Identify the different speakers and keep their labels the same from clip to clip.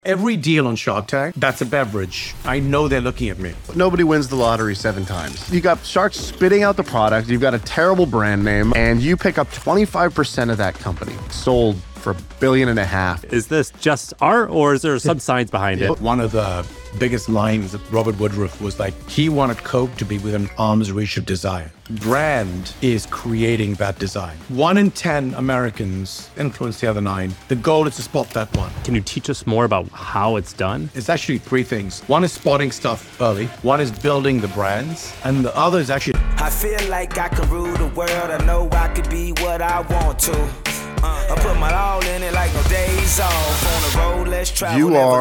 Speaker 1: Every deal on Shark Tank, that's a beverage. I know they're looking at me.
Speaker 2: Nobody wins the lottery 7 times. You got sharks spitting out the product, you've got a terrible brand name, and you pick up 25% of that company. Sold for $1.5 billion.
Speaker 3: Is this just art, or is there some science behind it?
Speaker 1: One of the biggest lines of Robert Woodruff was like, he wanted Coke to be within arm's reach of desire. Brand is creating that design. 1 in 10 Americans influence the other 9. The goal is to spot that one.
Speaker 3: Can you teach us more about how it's done?
Speaker 1: It's actually 3 things. One is spotting stuff early. One is building the brands. And the other is actually...
Speaker 4: I feel like I can rule the world. I know I could be what I want to. I put my all in it like no days off. On the road, let's travel.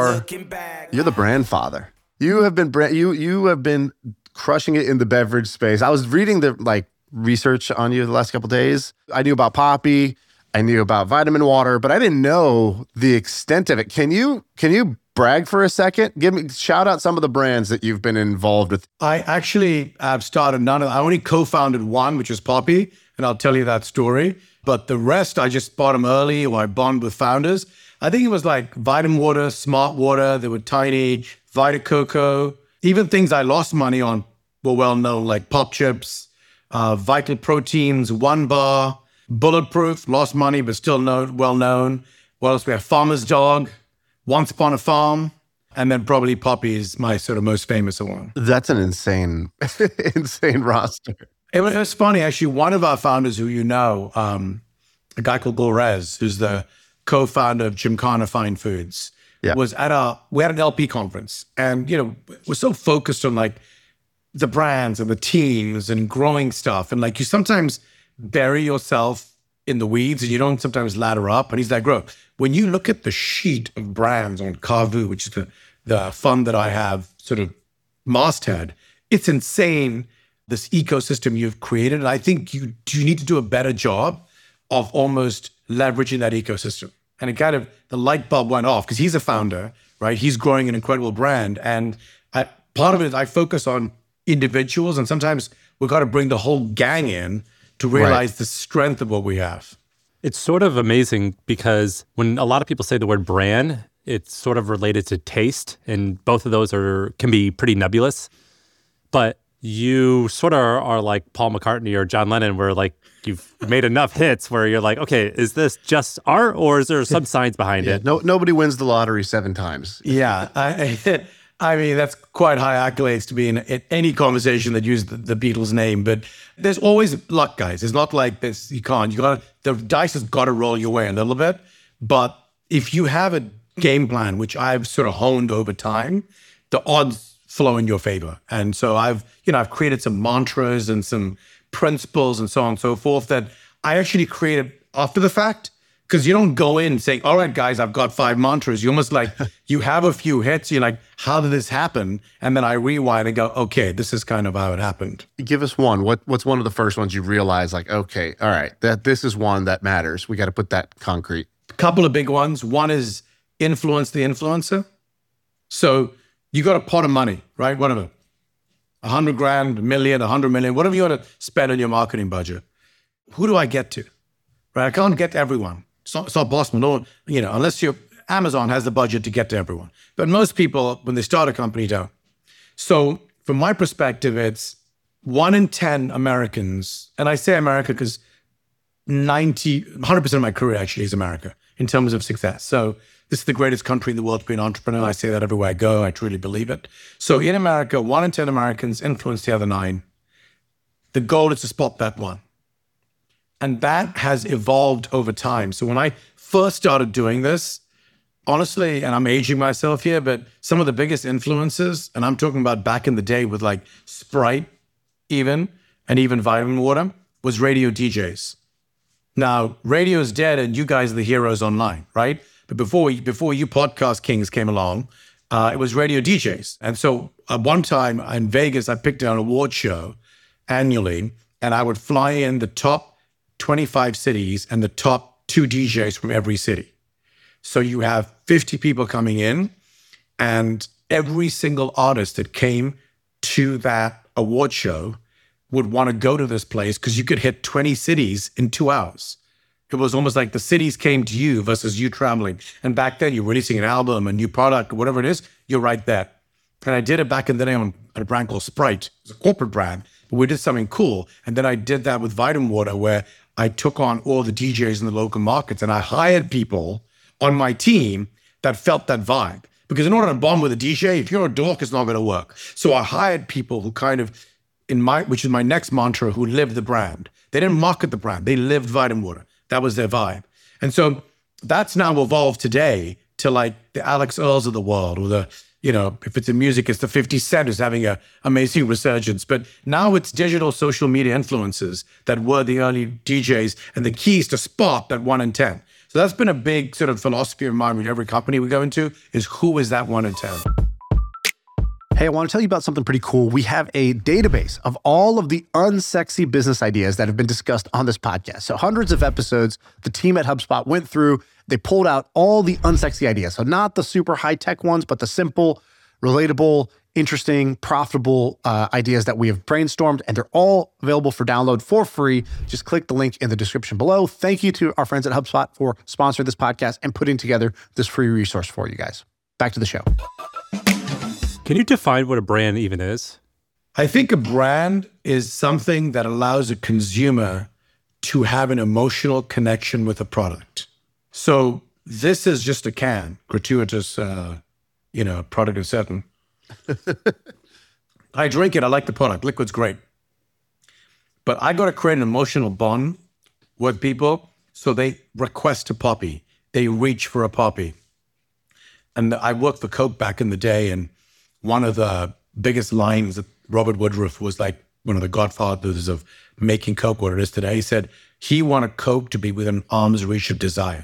Speaker 2: You're the brand father. You have been crushing it in the beverage space. I was reading the research on you the last couple of days. I knew about Poppi, I knew about vitamin water, but I didn't know the extent of it. Can you brag for a second? Shout out some of the brands that you've been involved with.
Speaker 1: I actually have started none of them. I only co-founded one, which is Poppi, and I'll tell you that story. But the rest, I just bought them early, or I bond with founders. I think it was like Vitamin Water, Smart Water, they were tiny, Vita Coco. Even things I lost money on were well known, like Pop Chips, Vital Proteins, One Bar, Bulletproof, lost money, but still well known. What else? We have Farmer's Dog, Once Upon a Farm, and then probably Poppi is my sort of most famous one.
Speaker 2: That's an insane roster.
Speaker 1: It was funny, actually. One of our founders who you know, a guy called Bill Rez, who's the co-founder of Gymkhana Fine Foods, was we had an LP conference. And, we're so focused on like the brands and the teams and growing stuff. And like you sometimes bury yourself in the weeds and you don't sometimes ladder up. And he's like, bro, when you look at the sheet of brands on Kavu, which is the fund that I have sort of masthead, it's insane. This ecosystem you've created. And I think you need to do a better job of almost leveraging that ecosystem. And it kind of, the light bulb went off because he's a founder, right? He's growing an incredible brand. And part of it is I focus on individuals, and sometimes we've got to bring the whole gang in to realize the strength of what we have.
Speaker 3: It's sort of amazing because when a lot of people say the word brand, it's sort of related to taste, and both of those can be pretty nebulous. But you sort of are like Paul McCartney or John Lennon, where like you've made enough hits where you're like, okay, is this just art, or is there some science behind it?
Speaker 2: Nobody wins the lottery 7 times.
Speaker 1: Yeah, I mean, that's quite high accolades to be in any conversation that uses the Beatles' name. But there's always luck, guys. It's not like this. The dice has got to roll your way a little bit. But if you have a game plan, which I've sort of honed over time, the odds flow in your favor. And so I've created some mantras and some principles and so on and so forth that I actually created after the fact, because you don't go in saying, all right, guys, I've got 5 mantras. You almost like, you have a few hits. You're like, how did this happen? And then I rewind and go, okay, this is kind of how it happened.
Speaker 2: Give us one. What's one of the first ones you realize, like, okay, all right, this is one that matters. We got to put that concrete.
Speaker 1: A couple of big ones. One is influence the influencer. So you got a pot of money, right? Whatever. 100 grand, $1 million, 100 million, whatever you want to spend on your marketing budget. Who do I get to? Right? I can't get to everyone. It's not possible. No, unless Amazon has the budget to get to everyone. But most people, when they start a company, don't. So from my perspective, it's 1 in 10 Americans, and I say America because 100% of my career actually is America in terms of success. So this is the greatest country in the world to be an entrepreneur. I say that everywhere I go. I truly believe it. So in America, 1 in 10 Americans influence the other 9. The goal is to spot that one. And that has evolved over time. So when I first started doing this, honestly, and I'm aging myself here, but some of the biggest influences, and I'm talking about back in the day with like Sprite and even Vitamin Water, was radio DJs. Now, radio's dead and you guys are the heroes online, right? But before you podcast kings came along, it was radio DJs. And so at one time in Vegas, I picked an award show annually, and I would fly in the top 25 cities and the top 2 DJs from every city. So you have 50 people coming in, and every single artist that came to that award show would want to go to this place because you could hit 20 cities in 2 hours. It was almost like the cities came to you versus you traveling. And back then, you're releasing an album, a new product, whatever it is, you're right there. And I did it back in the day on a brand called Sprite. It's a corporate brand, but we did something cool. And then I did that with Vitamin Water, where I took on all the DJs in the local markets and I hired people on my team that felt that vibe. Because in order to bond with a DJ, if you're a dork, it's not going to work. So I hired people who kind of, which is my next mantra, who lived the brand. They didn't market the brand. They lived Vitamin Water. That was their vibe. And so that's now evolved today to like the Alex Earls of the world, or the, if it's in music, it's the 50 Cent who's having a amazing resurgence. But now it's digital social media influencers that were the early DJs and the keys to spot that 1 in 10. So that's been a big sort of philosophy of mine with every company we go into, is who is that 1 in 10?
Speaker 2: Hey, I want to tell you about something pretty cool. We have a database of all of the unsexy business ideas that have been discussed on this podcast. So hundreds of episodes, the team at HubSpot went through, they pulled out all the unsexy ideas. So not the super high-tech ones, but the simple, relatable, interesting, profitable ideas that we have brainstormed, and they're all available for download for free. Just click the link in the description below. Thank you to our friends at HubSpot for sponsoring this podcast and putting together this free resource for you guys. Back to the show.
Speaker 3: Can you define what a brand even is?
Speaker 1: I think a brand is something that allows a consumer to have an emotional connection with a product. So this is just a can, gratuitous, product is certain. I drink it. I like the product. Liquid's great. But I got to create an emotional bond with people so they request a poppy. They reach for a poppy. And I worked for Coke back in the day, and one of the biggest lines that Robert Woodruff was like one of the godfathers of making Coke what it is today. He said he wanted Coke to be within arm's reach of desire.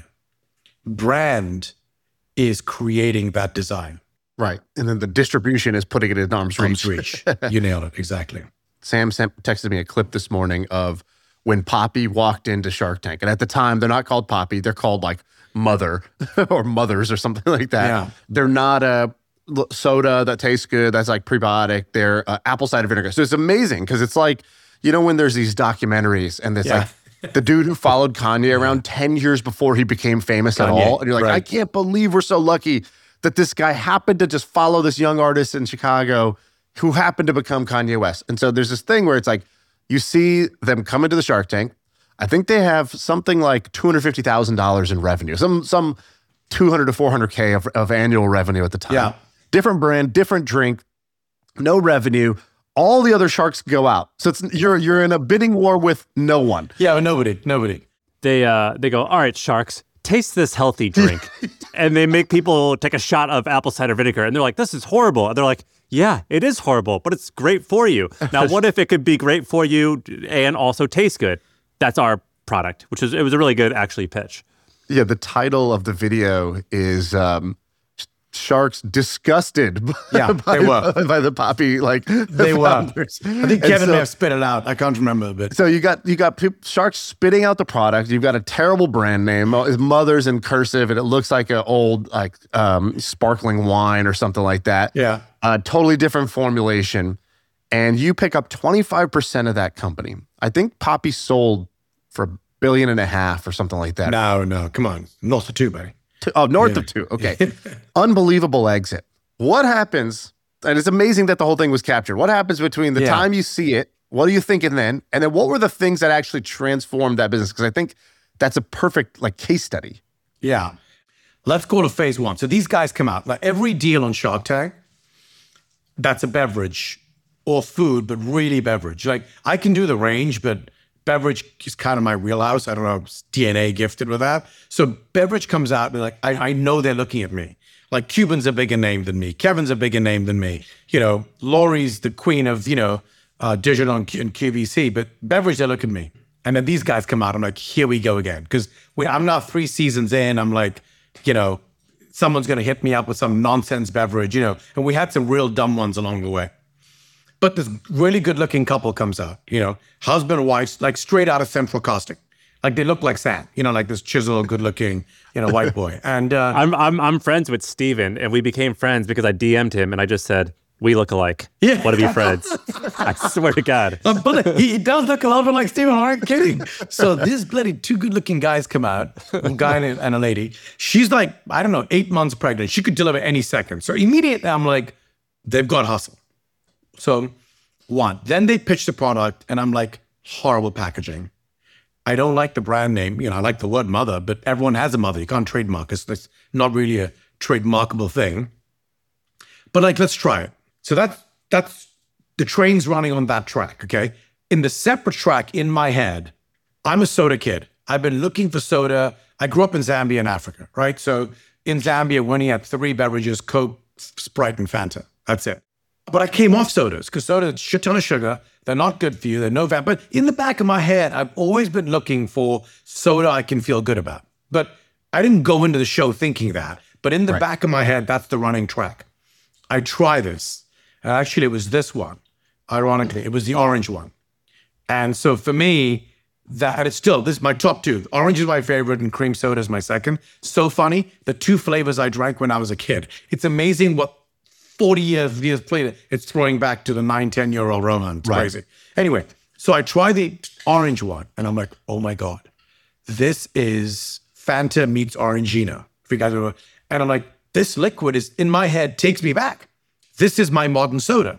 Speaker 1: Brand is creating that desire.
Speaker 2: Right. And then the distribution is putting it in arm's reach.
Speaker 1: You nailed it. Exactly.
Speaker 2: Sam texted me a clip this morning of when Poppy walked into Shark Tank. And at the time, they're not called Poppy. They're called like Mother or Mothers or something like that. Yeah. They're not a soda that tastes good. That's like prebiotic. They're apple cider vinegar. So it's amazing because it's like, when there's these documentaries and it's like the dude who followed Kanye around 10 years before he became famous at all. And you're like, I can't believe we're so lucky that this guy happened to just follow this young artist in Chicago who happened to become Kanye West. And so there's this thing where it's like, you see them come into the Shark Tank. I think they have something like $250,000 in revenue, some 200 to 400K of annual revenue at the time.
Speaker 1: Yeah.
Speaker 2: Different brand, different drink, no revenue. All the other sharks go out. So you're in a bidding war with no one.
Speaker 1: Yeah, nobody.
Speaker 3: They go, all right, sharks, taste this healthy drink. And they make people take a shot of apple cider vinegar. And they're like, this is horrible. And they're like, yeah, it is horrible, but it's great for you. Now, what if it could be great for you and also taste good? That's our product, it was a really good, actually, pitch.
Speaker 2: Yeah, the title of the video is Sharks disgusted by the Poppy,
Speaker 1: they were. I think Kevin may have spit it out. I can't remember, but
Speaker 2: so you got sharks spitting out the product. You've got a terrible brand name. It's Mother's in cursive, and it looks like an old sparkling wine or something like that.
Speaker 1: Yeah,
Speaker 2: totally different formulation, and you pick up 25% of that company. I think Poppy sold for $1.5 billion or something like that.
Speaker 1: No, come on, north of 2, buddy.
Speaker 2: North of 2. Okay. Unbelievable exit. What happens, and it's amazing that the whole thing was captured. What happens between the time you see it, what are you thinking then? And then what were the things that actually transformed that business? Because I think that's a perfect case study.
Speaker 1: Yeah. Let's go to phase 1. So these guys come out. Every deal on Shark Tank, that's a beverage or food, but really beverage. I can do the range, but beverage is kind of my wheelhouse. I don't know, DNA gifted with that. So beverage comes out and I know they're looking at me. Like Cuban's a bigger name than me. Kevin's a bigger name than me. Lori's the queen of, digital and QVC, but beverage, they look at me. And then these guys come out. I'm like, here we go again. Because I'm now 3 seasons in. I'm like, someone's going to hit me up with some nonsense beverage, and we had some real dumb ones along the way. But this really good-looking couple comes out, husband and wife, straight out of Central Casting. They look like Sam, this chiseled, good-looking, white boy. And
Speaker 3: I'm friends with Steven, and we became friends because I DM'd him, and I just said, We look alike.
Speaker 1: Yeah.
Speaker 3: Want to be friends. I swear to God.
Speaker 1: But he does look a lot bit like Stephen. I'm not kidding. So these bloody two good-looking guys come out, a guy and a lady. She's like, I don't know, 8 months pregnant. She could deliver any second. So immediately I'm like, they've got hustle. So one. Then they pitch the product and I'm like, horrible packaging. I don't like the brand name. I like the word mother, but everyone has a mother. You can't trademark it. It's not really a trademarkable thing. But like, let's try it. So that's the train's running on that track, okay? In the separate track in my head, I'm a soda kid. I've been looking for soda. I grew up in Zambia in Africa, right? So in Zambia, when you had 3 beverages, Coke, Sprite, and Fanta. That's it. But I came off sodas because soda is a shit ton of sugar. They're not good for you. They're no fat. But in the back of my head, I've always been looking for soda I can feel good about. But I didn't go into the show thinking that. But in the back of my head, that's the running track. I try this. And actually, it was this one. Ironically, it was the orange one. And so for me, that it's still, this is my top 2. Orange is my favorite and cream soda is my second. So funny, the 2 flavors I drank when I was a kid. It's amazing what 40 years later, it's throwing back to the 9, 10-year-old Roman. It's crazy. Anyway, so I try the orange one, and I'm like, oh my God, this is Fanta meets Orangina. If you guys remember. And I'm like, this liquid is, in my head, takes me back. This is my modern soda.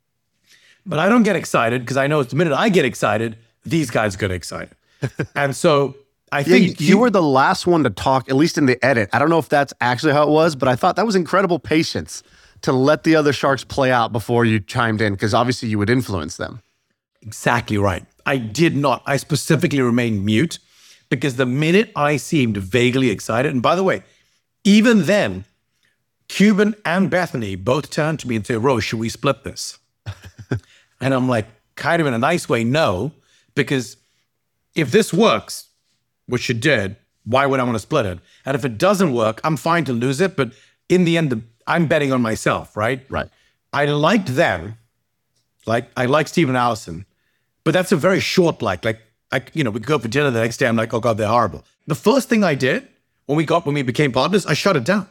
Speaker 1: But I don't get excited because I know the minute I get excited, these guys get excited. And so I think
Speaker 2: you were the last one to talk, at least in the edit. I don't know if that's actually how it was, but I thought that was incredible patience to let the other sharks play out before you chimed in, because obviously you would influence them.
Speaker 1: Exactly right. I did not. I specifically remained mute because the minute I seemed vaguely excited, and by the way, even then, Cuban and Bethany both turned to me and said, Rose, should we split this? And I'm like, kind of in a nice way, no, because if this works, which it did, why would I want to split it? And if it doesn't work, I'm fine to lose it. But in the end, I'm betting on myself, right?
Speaker 2: Right.
Speaker 1: I liked them. Like, I like Stephen Allison, but that's a very short like, we could go for dinner the next day. I'm like, oh God, they're horrible. The first thing I did when we became partners, I shut it down.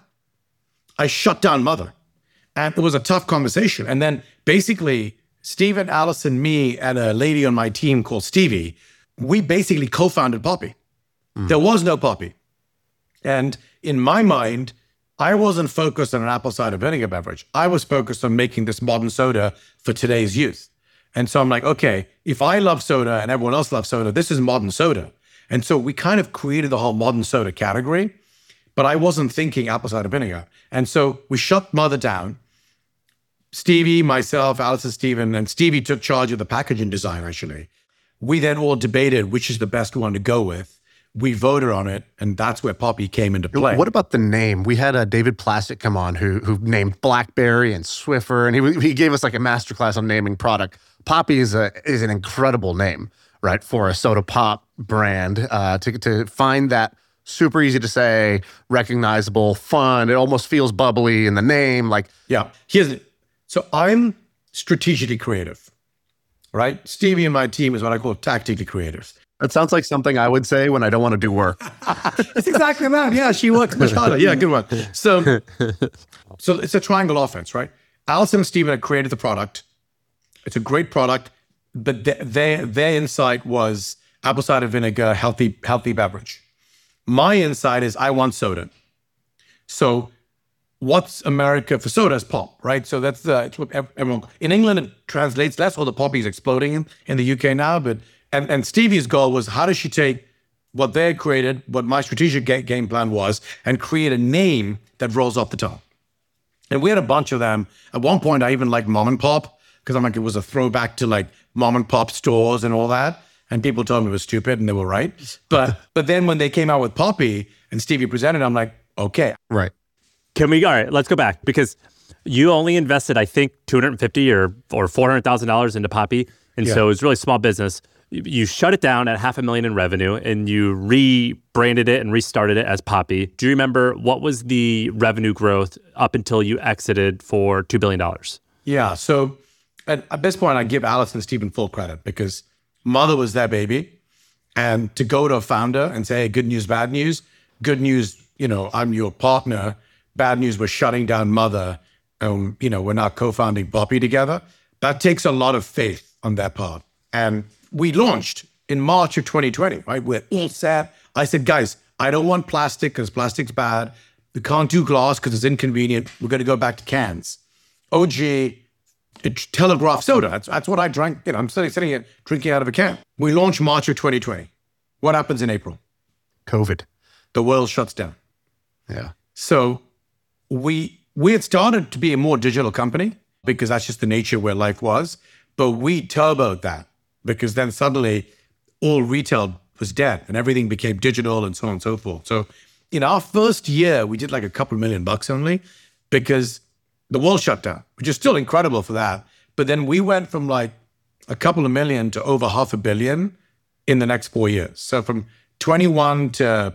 Speaker 1: I shut down Mother. And it was a tough conversation. And then basically, Stephen, Allison, me, and a lady on my team called Stevie, we basically co-founded Poppi. There was no Poppi. And in my mind, I wasn't focused on an apple cider vinegar beverage. I was focused on making this modern soda for today's youth. And so I'm like, okay, if I love soda and everyone else loves soda, this is modern soda. And so we kind of created the whole modern soda category, but I wasn't thinking apple cider vinegar. And so we shut Mother down. Stevie, myself, Allison, Stephen, and Stevie took charge of the packaging design, actually. We then all debated which is the best one to go with. We voted on it, and that's where Poppi came into play.
Speaker 2: What about the name? We had David Plastick come on who named Blackberry and Swiffer, and he gave us like a masterclass on naming product. Poppi is an incredible name, right, for a soda pop brand. To find that super easy to say, recognizable, fun. It almost feels bubbly in the name.
Speaker 1: So I'm strategically creative, right? Stevie and my team is what I call tactically creative.
Speaker 2: That sounds like something I would say when I don't want to do work.
Speaker 1: It's exactly that. Yeah, she works much harder. Yeah, good one. So it's a triangle offense, right? Allison and Stephen had created the product. It's a great product, but their insight was apple cider vinegar, healthy beverage. My insight is I want soda. So what's America for soda is pop, right? So that's it's what everyone, in England it translates, that's all the Poppi's exploding in the UK now, but and Stevie's goal was how does she take what they created, what my strategic game plan was, and create a name that rolls off the tongue. And we had a bunch of them. At one point, I even liked Mom and Pop, because I'm like, it was a throwback to like Mom and Pop stores and all that. And people told me it was stupid, and they were right. But then when they came out with Poppi and Stevie presented, I'm like, okay.
Speaker 2: Right.
Speaker 3: All right, let's go back, because you only invested, I think, $250,000 or $400,000 into Poppi. And so it was really small business. You shut it down at $500,000 in revenue, and you rebranded it and restarted it as Poppi. Do you remember what was the revenue growth up until you exited for $2 billion?
Speaker 1: Yeah. So at this point, I give Allison and Stephen full credit because Mother was their baby. And to go to a founder and say, hey, good news, bad news, I'm your partner. Bad news, we're shutting down Mother. We're now co-founding Poppi together. That takes a lot of faith on their part. And we launched in March of 2020, right? We're all set. I said, guys, I don't want plastic because plastic's bad. We can't do glass because it's inconvenient. We're going to go back to cans. OG, Telegraph soda. That's what I drank. I'm sitting here drinking out of a can. We launched March of 2020. What happens in April?
Speaker 2: COVID.
Speaker 1: The world shuts down.
Speaker 2: Yeah.
Speaker 1: So we had started to be a more digital company because that's just the nature where life was. But we turboed that because then suddenly all retail was dead and everything became digital and so on and so forth. So in our first year, we did like a couple $1 million only because the world shut down, which is still incredible for that. But then we went from like a couple of million to over $500 million in the next 4 years. So from 21 to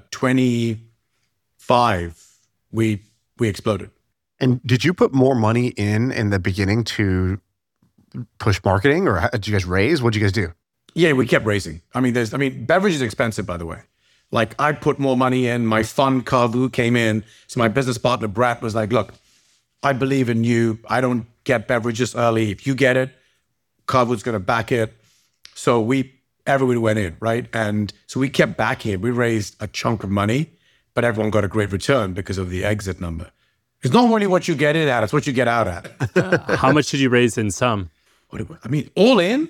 Speaker 1: 25, we exploded.
Speaker 2: And did you put more money in the beginning to push marketing, or did you guys raise? What did you guys do?
Speaker 1: Yeah, we kept raising. Beverage is expensive, by the way. Like I put more money in, my fund Carvu came in. So my business partner, Brett, was like, look, I believe in you. I don't get beverages early. If you get it, Carvu's going to back it. So everyone went in, right? And so we kept backing it. We raised a chunk of money, but everyone got a great return because of the exit number. It's not really what you get in at, it's what you get out at.
Speaker 3: How much did you raise in sum?
Speaker 1: All in,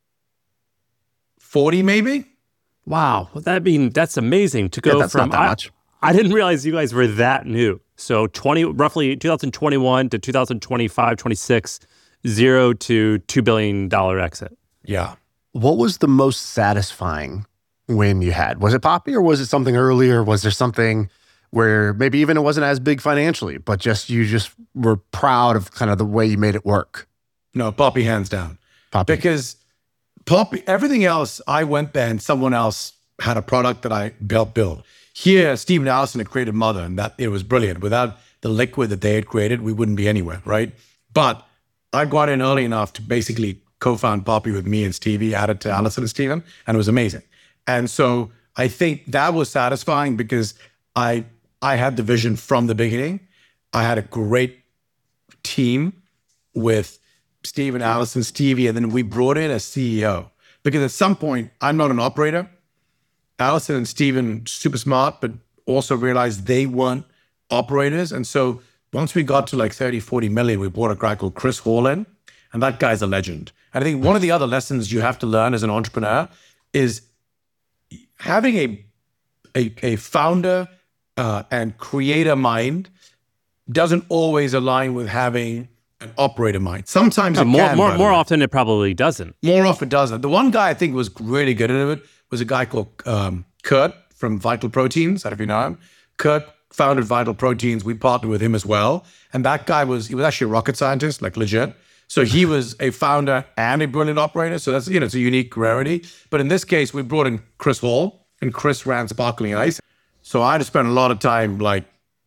Speaker 1: 40 maybe?
Speaker 3: Wow. That's amazing to go
Speaker 2: that's
Speaker 3: from,
Speaker 2: not that much.
Speaker 3: I didn't realize you guys were that new. So roughly 2021 to 2025, 26, 0 to $2 billion exit.
Speaker 1: Yeah.
Speaker 2: What was the most satisfying win you had? Was it Poppi, or was it something earlier? Was there something where maybe even it wasn't as big financially, but you just were proud of kind of the way you made it work?
Speaker 1: No, Poppi hands down.
Speaker 2: Poppi.
Speaker 1: Because Poppi, everything else, I went there and someone else had a product that I built. Here, Steve and Allison had created Mother, and that it was brilliant. Without the liquid that they had created, we wouldn't be anywhere, right? But I got in early enough to basically co-found Poppi with me and Stevie, added to Allison and Steven, and it was amazing. And so I think that was satisfying because I had the vision from the beginning. I had a great team with Steve and Allison, Stevie, and then we brought in a CEO. Because at some point, I'm not an operator. Allison and Steven, super smart, but also realized they weren't operators. And so once we got to like 30, 40 million, we brought a guy called Chris Hall in, and that guy's a legend. And I think one of the other lessons you have to learn as an entrepreneur is having a founder and creator mind doesn't always align with having an operator mind. Sometimes it can.
Speaker 3: More often, it probably doesn't.
Speaker 1: More often it doesn't. The one guy I think was really good at it was a guy called Kurt from Vital Proteins. I don't know if you know him. Kurt founded Vital Proteins. We partnered with him as well. And that guy was actually a rocket scientist, like legit. So he was a founder and a brilliant operator. So that's, it's a unique rarity. But in this case, we brought in Chris Hall, and Chris ran Sparkling Ice. So I had to spend a lot of time like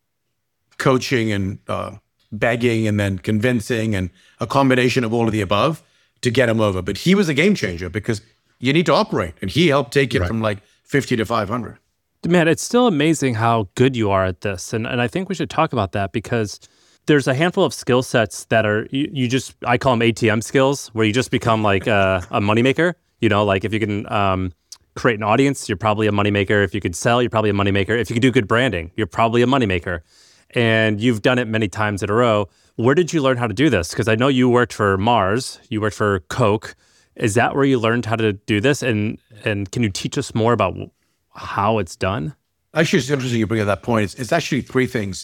Speaker 1: coaching and begging and then convincing and a combination of all of the above to get him over. But he was a game changer because you need to operate. And he helped take it from like 50 to 500.
Speaker 3: Man, it's still amazing how good you are at this. And I think we should talk about that because there's a handful of skill sets that are, I call them ATM skills, where you just become like a moneymaker. Like if you can create an audience, you're probably a moneymaker. If you could sell, you're probably a moneymaker. If you could do good branding, you're probably a moneymaker. And you've done it many times in a row. Where did you learn how to do this? Because I know you worked for Mars, you worked for Coke. Is that where you learned how to do this? And can you teach us more about how it's done?
Speaker 1: Actually, it's interesting you bring up that point. It's actually three things.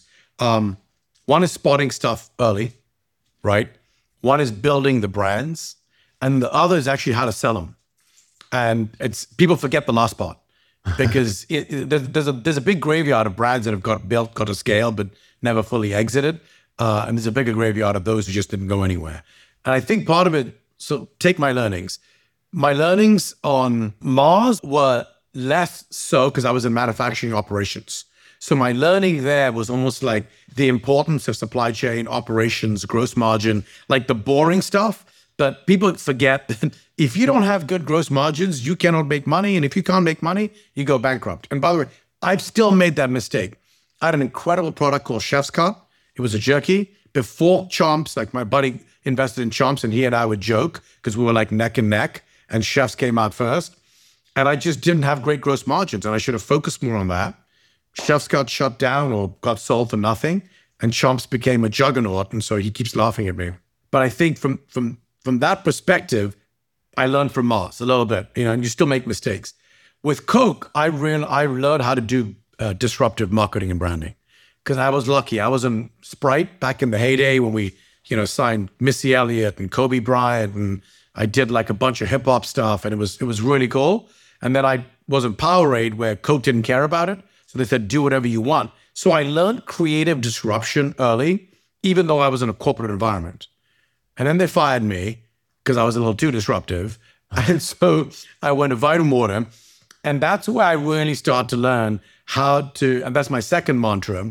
Speaker 1: One is spotting stuff early, right? One is building the brands. And the other is actually how to sell them. And people forget the last part because there's a big graveyard of brands that have got to scale, but never fully exited. And there's a bigger graveyard of those who just didn't go anywhere. And I think part of it, so take my learnings. My learnings on Mars were less so because I was in manufacturing operations. So my learning there was almost like the importance of supply chain, operations, gross margin, like the boring stuff. But people forget that if you don't have good gross margins, you cannot make money. And if you can't make money, you go bankrupt. And by the way, I've still made that mistake. I had an incredible product called Chef's Cut. It was a jerky, before Chomps, like my buddy invested in Chomps and he and I would joke because we were like neck and neck and Chefs came out first. And I just didn't have great gross margins and I should have focused more on that. Chefs got shut down or got sold for nothing and Chomps became a juggernaut. And so he keeps laughing at me. But I think from that perspective, I learned from Mars a little bit, and you still make mistakes. With Coke, I learned how to do disruptive marketing and branding because I was lucky. I was in Sprite back in the heyday when we, signed Missy Elliott and Kobe Bryant, and I did like a bunch of hip hop stuff, and it was really cool. And then I was in Powerade where Coke didn't care about it, so they said do whatever you want. So I learned creative disruption early, even though I was in a corporate environment. And then they fired me because I was a little too disruptive, and so I went to Vitamin, and that's where I really started to learn how to. And that's my second mantra: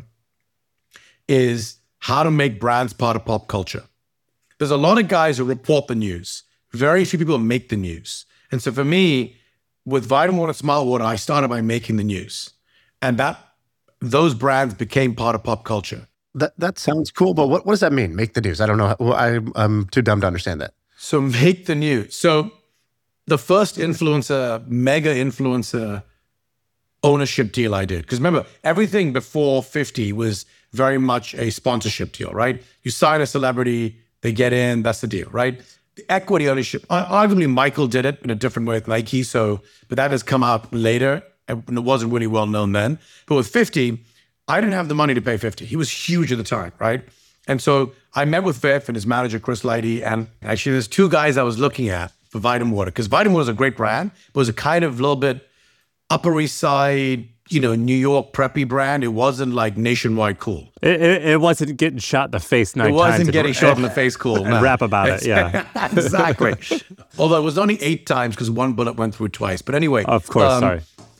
Speaker 1: is how to make brands part of pop culture. There's a lot of guys who report the news. Very few people make the news. And so for me, with Vitamin Smart Water, I started by making the news. And those brands became part of pop culture.
Speaker 2: That sounds cool, but what does that mean? Make the news? I don't know. I'm too dumb to understand that.
Speaker 1: So make the news. So the first mega influencer ownership deal I did, because remember, everything before 50 was very much a sponsorship deal, right? You sign a celebrity, they get in, that's the deal, right? The equity ownership, arguably Michael did it in a different way with Nike, but that has come out later, and it wasn't really well known then. But with 50, I didn't have the money to pay 50. He was huge at the time, right? And so I met with Viv and his manager, Chris Lighty, and actually there's two guys I was looking at for Vitamin Water, because Vitamin Water is a great brand, but it was a kind of little bit Upper East Side, New York preppy brand. It wasn't like nationwide cool.
Speaker 3: It wasn't getting shot in the face 9 times.
Speaker 1: It wasn't getting shot in the face cool.
Speaker 3: And rap about it, yeah.
Speaker 1: Exactly. Although it was only 8 times because one bullet went through twice. But anyway.
Speaker 3: Of course, sorry.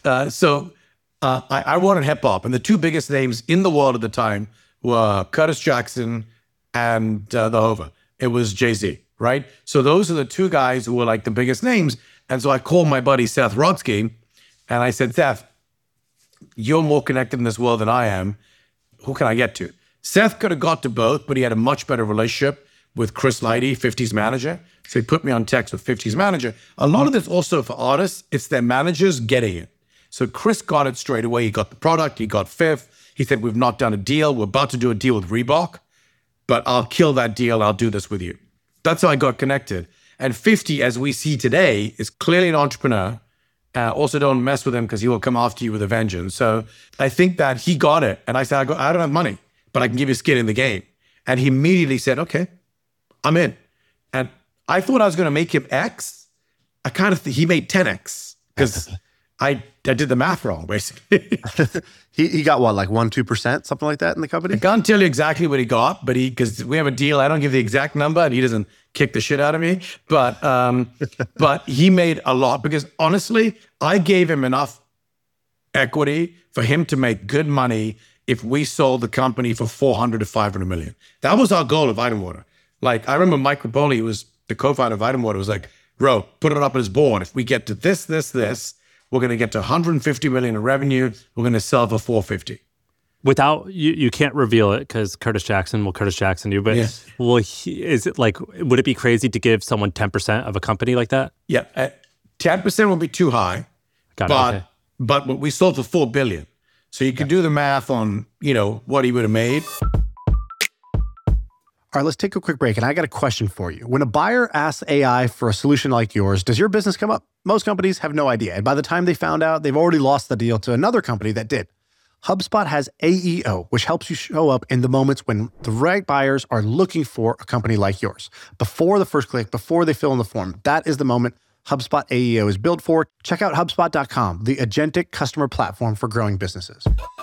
Speaker 1: I wanted hip hop, and the two biggest names in the world at the time were Curtis Jackson and the Hova. It was Jay-Z, right? So those are the two guys who were like the biggest names. And so I called my buddy Seth Rodsky, and I said, Seth, you're more connected in this world than I am. Who can I get to? Seth could have got to both, but he had a much better relationship with Chris Lighty, 50's manager. So he put me on text with 50's manager. A lot of this also for artists, it's their managers getting it. So Chris got it straight away. He got the product. He got Fifth. He said, we've not done a deal. We're about to do a deal with Reebok, but I'll kill that deal. I'll do this with you. That's how I got connected. And 50, as we see today, is clearly an entrepreneur. Also, don't mess with him because he will come after you with a vengeance. So I think that he got it. And I said, I don't have money, but I can give you skin in the game. And he immediately said, okay, I'm in. And I thought I was going to make him X. I kind of think he made 10X because I did the math wrong, basically.
Speaker 2: He got what, like 1-2%, something like that in the company?
Speaker 1: I can't tell you exactly what he got, but because we have a deal, I don't give the exact number, and he doesn't kick the shit out of me. But he made a lot because honestly, I gave him enough equity for him to make good money if we sold the company for 400 to 500 million. That was our goal of Vitamin Water. Like I remember Mike Rapoli, who was the co-founder of Vitamin Water, was like, bro, put it up on his board. If we get to this, we're going to get to 150 million in revenue. We're going to sell for 450.
Speaker 3: Without you can't reveal it because Curtis Jackson will Curtis Jackson you. But
Speaker 1: yes.
Speaker 3: Is it like, would it be crazy to give someone 10% of a company like that?
Speaker 1: Yeah, 10% would be too high.
Speaker 3: Got it. Okay.
Speaker 1: But we sold for 4 billion. So you can do the math on what he would have made.
Speaker 2: All right, let's take a quick break. And I got a question for you. When a buyer asks AI for a solution like yours, does your business come up? Most companies have no idea. And by the time they found out, they've already lost the deal to another company that did. HubSpot has AEO, which helps you show up in the moments when the right buyers are looking for a company like yours. Before the first click, before they fill in the form, that is the moment HubSpot AEO is built for. Check out HubSpot.com, the agentic customer platform for growing businesses.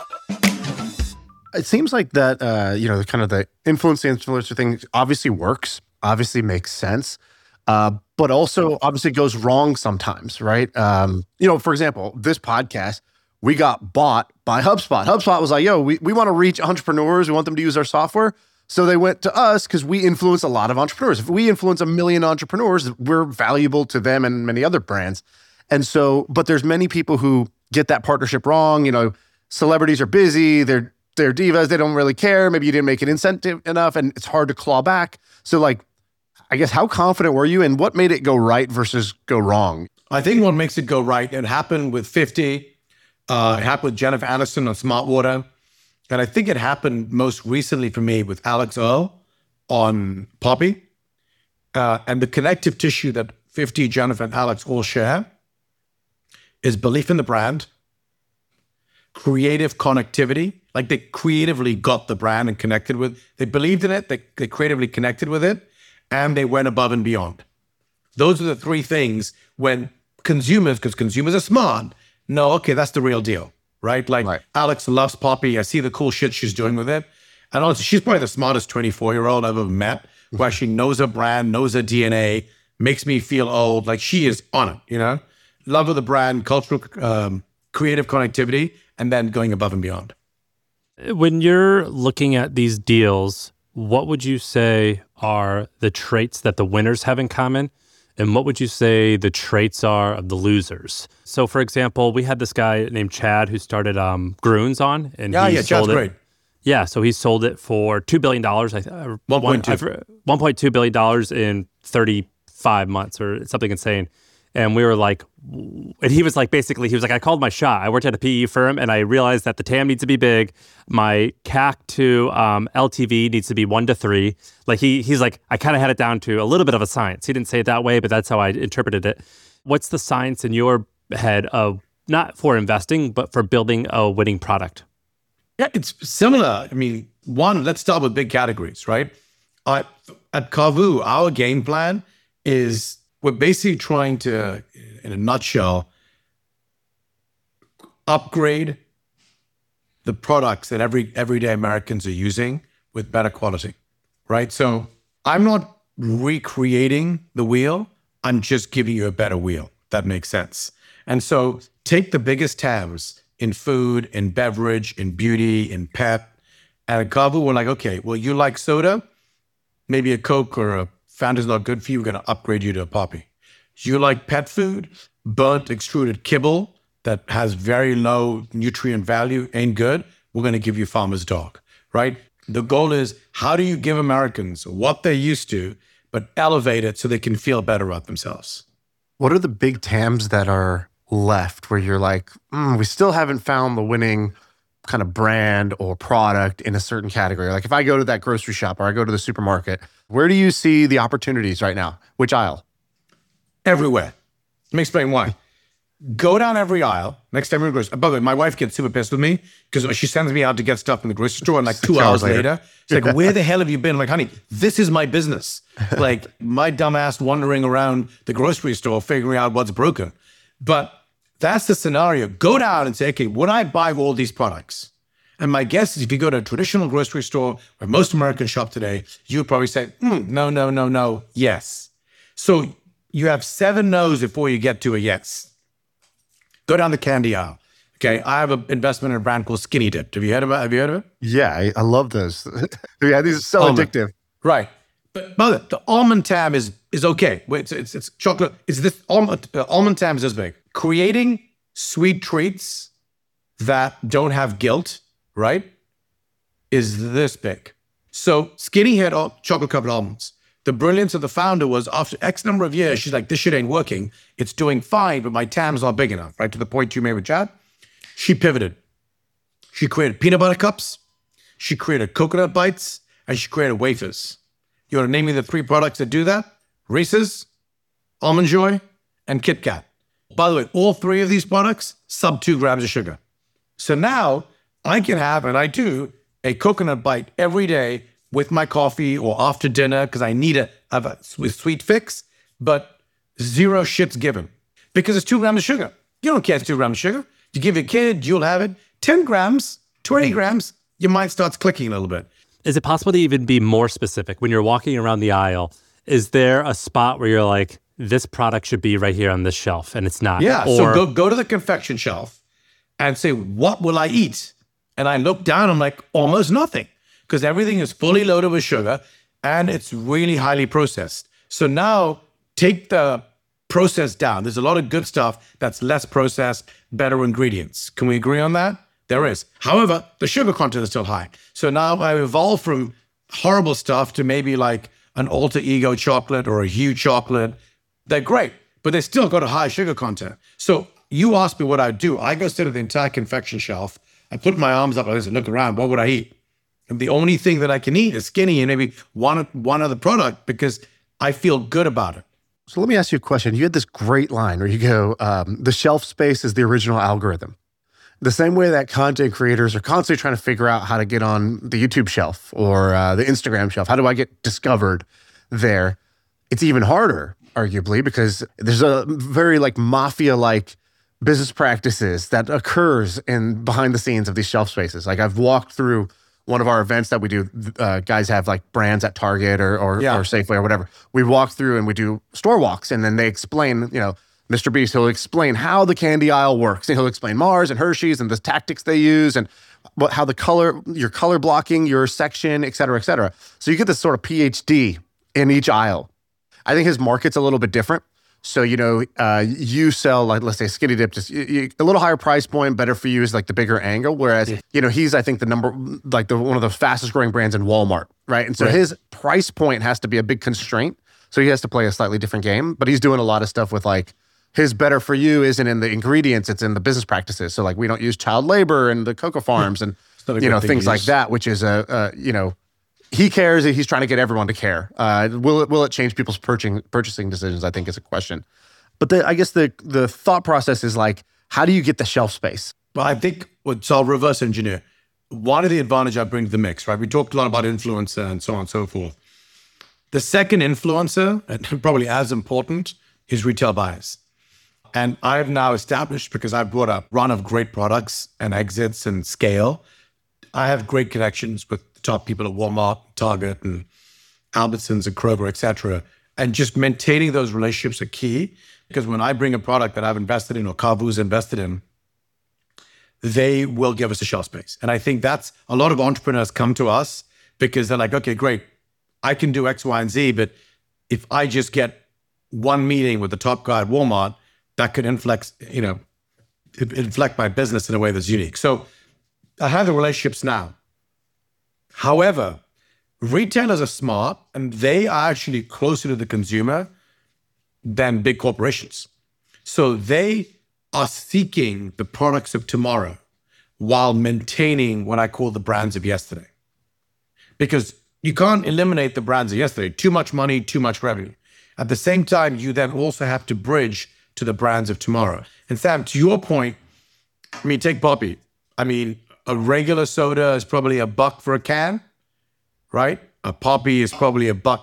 Speaker 2: It seems like that, kind of the influencer thing obviously works, obviously makes sense, but also obviously goes wrong sometimes, right? For example, this podcast, we got bought by HubSpot. HubSpot was like, yo, we want to reach entrepreneurs. We want them to use our software. So they went to us because we influence a lot of entrepreneurs. If we influence 1 million entrepreneurs, we're valuable to them and many other brands. And so, but there's many people who get that partnership wrong. Celebrities are busy. They're they're divas. They don't really care. Maybe you didn't make it incentive enough and it's hard to claw back. So like, I guess how confident were you and what made it go right versus go wrong?
Speaker 1: I think what makes it go right, it happened with 50. It happened with Jennifer Aniston on Smart Water. And I think it happened most recently for me with Alex Earl on Poppy. And the connective tissue that 50, Jennifer, and Alex all share is belief in the brand, creative connectivity. Like they creatively got the brand and connected with, they believed in it, they creatively connected with it, and they went above and beyond. Those are the three things when consumers, because consumers are smart, know, okay, that's the real deal, right? Like Alex loves Poppy. I see the cool shit she's doing with it. And also, she's probably the smartest 24-year-old I've ever met, who actually knows her brand, knows her DNA, makes me feel old. Like she is on it, you know? Love of the brand, cultural, creative connectivity, and then going above and beyond.
Speaker 3: When you're looking at these deals, what would you say are the traits that the winners have in common? And what would you say the traits are of the losers? So, for example, we had this guy named Chad who started Grunes on. And he
Speaker 1: Chad's
Speaker 3: sold it.
Speaker 1: great.
Speaker 3: Yeah, so he sold it for $2 billion. 1.2 billion in 35 months or something insane. And we were like, and he was like, basically, he was like, I called my shot. I worked at a PE firm and I realized that the TAM needs to be big. My CAC to LTV needs to be 1 to 3. Like he's like, I kind of had it down to a little bit of a science. He didn't say it that way, but that's how I interpreted it. What's the science in your head of not for investing, but for building a winning product?
Speaker 1: Yeah, it's similar. I mean, one, let's start with big categories, right? At Carvoo, our game plan is we're basically trying to, in a nutshell, upgrade the products that everyday Americans are using with better quality, right? So I'm not recreating the wheel. I'm just giving you a better wheel. That makes sense. And so take the biggest TAMs in food, in beverage, in beauty, in pet. And at Carvoo, we're like, okay, well, you like soda? Maybe a Coke or a Fanta's not good for you. We're going to upgrade you to a Poppy. You like pet food? Burnt extruded kibble that has very low nutrient value ain't good. We're going to give you Farmer's Dog, right? The goal is how do you give Americans what they're used to, but elevate it so they can feel better about themselves?
Speaker 2: What are the big TAMs that are left where you're like, we still haven't found the winning kind of brand or product in a certain category? Like if I go to that grocery shop or I go to the supermarket, where do you see the opportunities right now? Which aisle?
Speaker 1: Everywhere. Let me explain why. Go down every aisle, next time we go. By the way, my wife gets super pissed with me because she sends me out to get stuff in the grocery store and like 2 hours later, she's like, where the hell have you been? I'm like, honey, this is my business. Like my dumb ass wandering around the grocery store figuring out what's broken. But that's the scenario. Go down and say, okay, would I buy all these products? And my guess is if you go to a traditional grocery store where most Americans shop today, you would probably say, no, yes. So you have 7 no's before you get to a yes. Go down the candy aisle. Okay, I have an investment in a brand called Skinny Dip. Have you heard of it?
Speaker 2: Yeah, I love those. Yeah, these are so addictive.
Speaker 1: Right. But the almond TAM is okay. Wait, it's chocolate. Is this almond TAM is this big? Creating sweet treats that don't have guilt, right, is this big. So Skinny had chocolate-covered almonds. The brilliance of the founder was after X number of years, she's like, this shit ain't working. It's doing fine, but my TAM's not big enough, right? To the point you made with Chad. She pivoted. She created peanut butter cups. She created coconut bites. And she created wafers. You want to name me the 3 products that do that? Reese's, Almond Joy, and Kit Kat. By the way, all 3 of these products, sub 2 grams of sugar. So now I can have, and I do, a coconut bite every day with my coffee or after dinner because I need have a sweet fix, but 0 shits given because it's 2 grams of sugar. You don't care it's 2 grams of sugar. You give your kid, you'll have it. 10 grams, 20 grams, your mind starts clicking a little bit.
Speaker 3: Is it possible to even be more specific? When you're walking around the aisle, is there a spot where you're like, this product should be right here on this shelf and it's not?
Speaker 1: Yeah, so go to the confection shelf and say, what will I eat? And I look down, I'm like, almost nothing. Because everything is fully loaded with sugar and it's really highly processed. So now take the process down. There's a lot of good stuff that's less processed, better ingredients. Can we agree on that? There is. However, the sugar content is still high. So now I've evolved from horrible stuff to maybe like an alter ego chocolate or a Hu chocolate. They're great, but they still got a high sugar content. So you asked me what I'd do. I go sit at the entire confection shelf. I put my arms up like this and look around. What would I eat? And the only thing that I can eat is Skinny and maybe one other product because I feel good about it.
Speaker 2: So let me ask you a question. You had this great line where you go, the shelf space is the original algorithm. The same way that content creators are constantly trying to figure out how to get on the YouTube shelf or the Instagram shelf. How do I get discovered there? It's even harder, arguably, because there's a very like mafia-like business practices that occurs in behind the scenes of these shelf spaces. Like I've walked through one of our events that we do, guys have like brands at Target or Safeway or whatever. We walk through and we do store walks, and then they explain, Mr. Beast, he'll explain how the candy aisle works, and he'll explain Mars and Hershey's and the tactics they use and how your color blocking, your section, et cetera, et cetera. So you get this sort of PhD in each aisle. I think his market's a little bit different. So, you sell, like, let's say Skinny Dip, just a little higher price point, better for you is like the bigger angle. Whereas, he's, I think, one of the fastest growing brands in Walmart, right? And so his price point has to be a big constraint. So he has to play a slightly different game, but he's doing a lot of stuff with like, his better for you isn't in the ingredients, it's in the business practices. So like, we don't use child labor and the cocoa farms and, things like that, which is he cares. He's trying to get everyone to care. Will it change people's purchasing decisions? I think is a question. But I guess the thought process is like, how do you get the shelf space?
Speaker 1: Well, I think I'll reverse engineer. One of the advantage I bring to the mix, right? We talked a lot about influencer and so on and so forth. The second influencer, and probably as important, is retail buyers. And I've now established, because I've brought a run of great products and exits and scale, I have great connections with the top people at Walmart, Target, and Albertsons and Kroger, et cetera. And just maintaining those relationships are key, because when I bring a product that I've invested in or Carvu's invested in, they will give us a shelf space. And I think that's a lot of entrepreneurs come to us because they're like, okay, great, I can do X, Y, and Z, but if I just get one meeting with the top guy at Walmart, that could inflect my business in a way that's unique. So I have the relationships now. However, retailers are smart and they are actually closer to the consumer than big corporations. So they are seeking the products of tomorrow while maintaining what I call the brands of yesterday. Because you can't eliminate the brands of yesterday. Too much money, too much revenue. At the same time, you then also have to bridge to the brands of tomorrow. And Sam, to your point, take Poppi. A regular soda is probably $1 for a can, right? A Poppi is probably $1.60,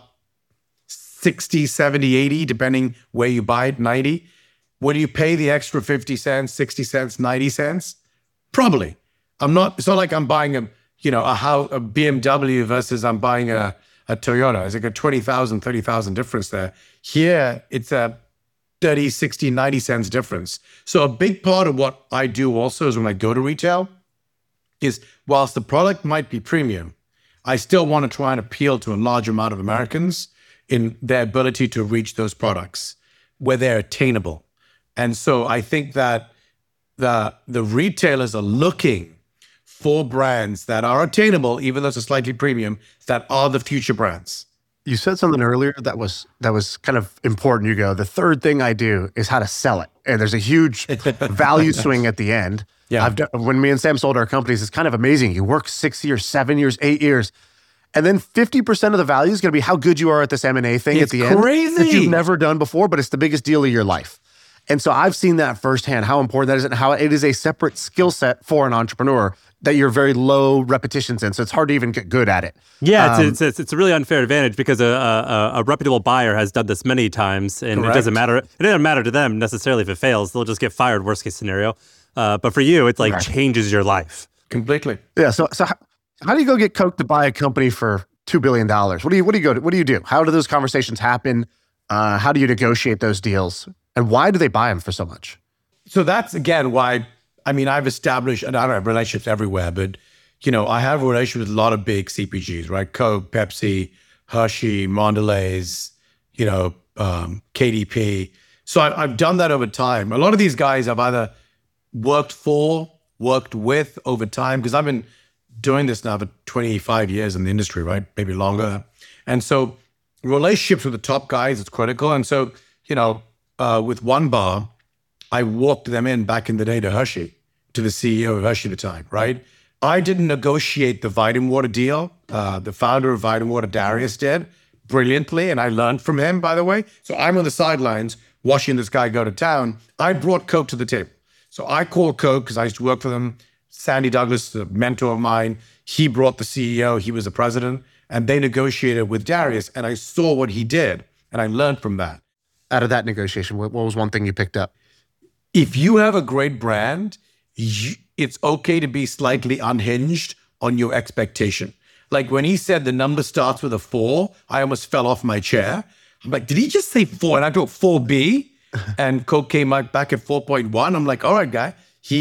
Speaker 1: $70, $80, depending where you buy it, 90. Would you pay the extra 50 cents, 60 cents, 90 cents? Probably. It's not like I'm buying a BMW versus I'm buying a Toyota. It's like a 20,000, 30,000 difference there. Here, it's a 30, 60, 90 cents difference. So a big part of what I do also is when I go to retail is whilst the product might be premium, I still want to try and appeal to a large amount of Americans in their ability to reach those products where they're attainable. And so I think that the retailers are looking for brands that are attainable, even though it's a slightly premium, that are the future brands.
Speaker 2: You said something earlier that was kind of important. You go, the third thing I do is how to sell it. And there's a huge value swing at the end.
Speaker 1: Yeah.
Speaker 2: When me and Sam sold our companies, it's kind of amazing. You work 6 years, 7 years, 8 years. And then 50% of the value is going to be how good you are at this M&A thing at the end.
Speaker 1: It's crazy.
Speaker 2: That you've never done before, but it's the biggest deal of your life. And so I've seen that firsthand, how important that is and how it is a separate skill set for an entrepreneur that you're very low repetitions in. So it's hard to even get good at it.
Speaker 3: Yeah, it's a really unfair advantage because a reputable buyer has done this many times, and
Speaker 1: Correct.
Speaker 3: It doesn't matter to them necessarily if it fails. They'll just get fired, worst case scenario. But for you, it's like changes your life.
Speaker 1: Completely.
Speaker 2: Yeah. So how do you go get Coke to buy a company for $2 billion? What do you do? How do those conversations happen? How do you negotiate those deals? And why do they buy them for so much?
Speaker 1: So that's, again, why, I've established, and I don't have relationships everywhere, but, I have a relationship with a lot of big CPGs, right? Coke, Pepsi, Hershey, Mondelez, KDP. So I've done that over time. A lot of these guys I've either worked for worked with over time, because I've been doing this now for 25 years in the industry, right? Maybe longer. And so relationships with the top guys is critical. And so, with One Bar, I walked them in back in the day to Hershey, to the CEO of Hershey at the time, right? I didn't negotiate the Vitamin deal. The founder of Vitamin, Darius, did brilliantly, and I learned from him, by the way. So I'm on the sidelines watching this guy go to town. I brought Coke to the table. So I called Coke because I used to work for them. Sandy Douglas, a mentor of mine, he brought the CEO, he was the president, and they negotiated with Darius, and I saw what he did, and I learned from that.
Speaker 2: Out of that negotiation, what was one thing you picked up?
Speaker 1: If you have a great brand, it's okay to be slightly unhinged on your expectation. Like when he said the number starts with a 4, I almost fell off my chair. I'm like, did he just say 4? And I thought 4B, and Coke came back at 4.1. I'm like, all right, guy.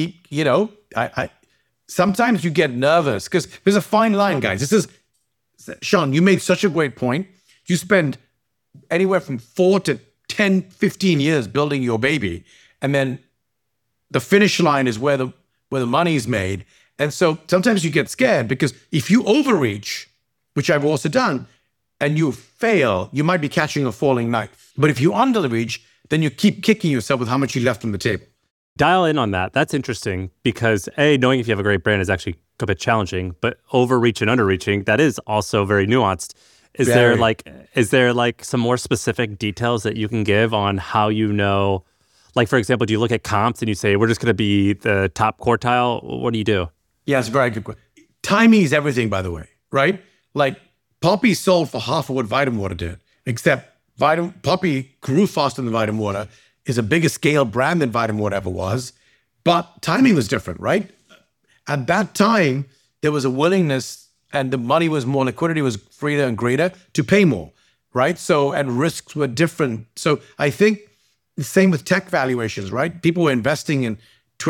Speaker 1: I sometimes you get nervous because there's a fine line, guys. Sean, you made such a great point. You spend anywhere from 4 to 10, 15 years building your baby. And then the finish line is where the money's made. And so sometimes you get scared because if you overreach, which I've also done, and you fail, you might be catching a falling knife. But if you underreach, then you keep kicking yourself with how much you left on the table.
Speaker 3: Dial in on that. That's interesting because knowing if you have a great brand is actually a bit challenging, but overreach and underreaching, that is also very nuanced. Is there some more specific details that you can give on how like, for example, do you look at comps and you say, we're just going to be the top quartile? What do you do?
Speaker 1: Yeah, it's a very good question. Timing is everything, by the way, right? Like Poppi sold for half of what Vitamin did, except Poppi grew faster than Vitamin, is a bigger scale brand than Vitamin ever was, but timing was different, right? At that time, there was a willingness and the money was more, liquidity was freer and greater to pay more, right? So, and risks were different. So I think the same with tech valuations, right? People were investing in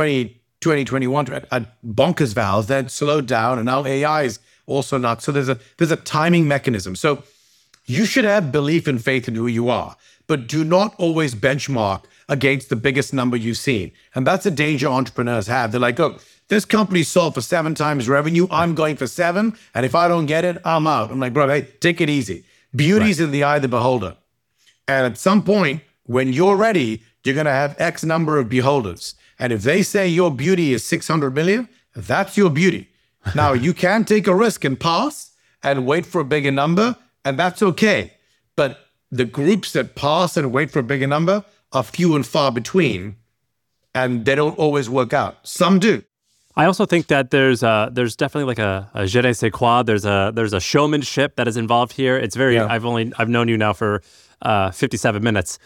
Speaker 1: 2021 at bonkers values that slowed down, and now AI is also not. So there's a timing mechanism. So you should have belief and faith in who you are, but do not always benchmark against the biggest number you've seen. And that's a danger entrepreneurs have. They're like, oh, this company sold for 7 times revenue. I'm going for 7. And if I don't get it, I'm out. I'm like, bro, hey, take it easy. Beauty's in the eye of the beholder. And at some point, when you're ready, you're going to have X number of beholders. And if they say your beauty is 600 million, that's your beauty. Now, you can take a risk and pass and wait for a bigger number, and that's okay. But the groups that pass and wait for a bigger number are few and far between, and they don't always work out. Some do.
Speaker 3: I also think that there's definitely like a je ne sais quoi. There's a showmanship that is involved here. It's very. Yeah. I've known you now for 57 minutes.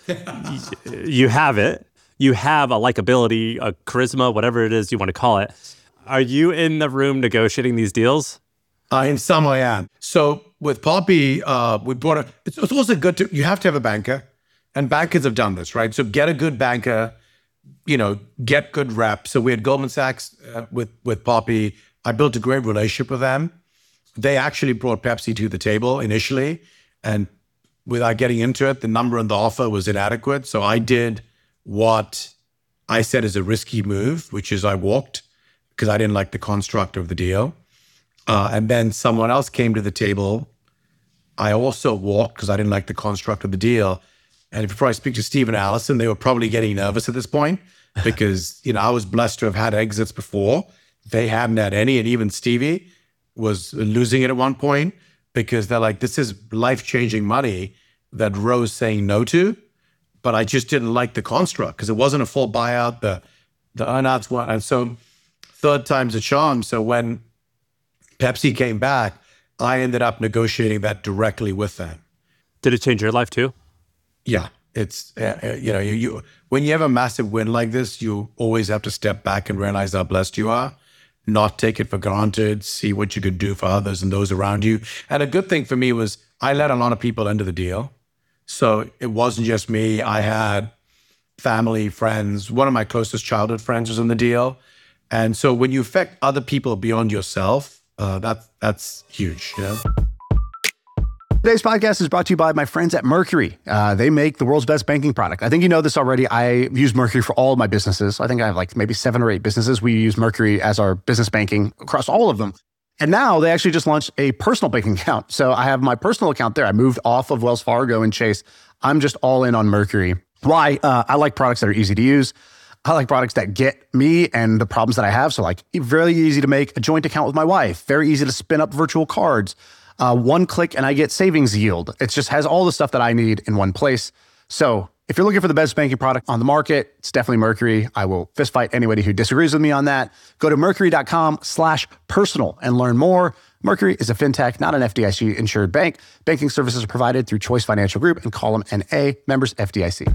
Speaker 3: You have it. You have a likability, a charisma, whatever it is you want to call it. Are you in the room negotiating these deals?
Speaker 1: In some I am. So with Poppi, we brought it's also good you have to have a banker, and bankers have done this, right? So get a good banker, get good reps. So we had Goldman Sachs with Poppi. I built a great relationship with them. They actually brought Pepsi to the table initially, and without getting into it, the number in the offer was inadequate. So I did what I said is a risky move, which is I walked because I didn't like the construct of the deal. And then someone else came to the table. I also walked because I didn't like the construct of the deal. And before I speak to Steve and Allison, they were probably getting nervous at this point because, I was blessed to have had exits before. They hadn't had any. And even Stevie was losing it at one point because they're like, this is life-changing money that Ro's saying no to. But I just didn't like the construct because it wasn't a full buyout. The earnouts weren't. And so third time's a charm. So when Pepsi came back, I ended up negotiating that directly with them.
Speaker 3: Did it change your life too?
Speaker 1: Yeah. It's, when you have a massive win like this, you always have to step back and realize how blessed you are, not take it for granted, see what you could do for others and those around you. And a good thing for me was I let a lot of people into the deal. So it wasn't just me. I had family, friends. One of my closest childhood friends was in the deal. And so when you affect other people beyond yourself, that's huge.
Speaker 2: Today's podcast is brought to you by my friends at Mercury. They make the world's best banking product. I think you know this already. I use Mercury for all of my businesses. I think I have like maybe 7 or 8 businesses. We use Mercury as our business banking across all of them. And now they actually just launched a personal banking account. So I have my personal account there. I moved off of Wells Fargo and Chase. I'm just all in on Mercury. Why? I like products that are easy to use. I like products that get me and the problems that I have. So like very easy to make a joint account with my wife. Very easy to spin up virtual cards. One click and I get savings yield. It just has all the stuff that I need in one place. So if you're looking for the best banking product on the market, it's definitely Mercury. I will fist fight anybody who disagrees with me on that. Go to mercury.com/personal and learn more. Mercury is a fintech, not an FDIC insured bank. Banking services are provided through Choice Financial Group and Column NA, members FDIC.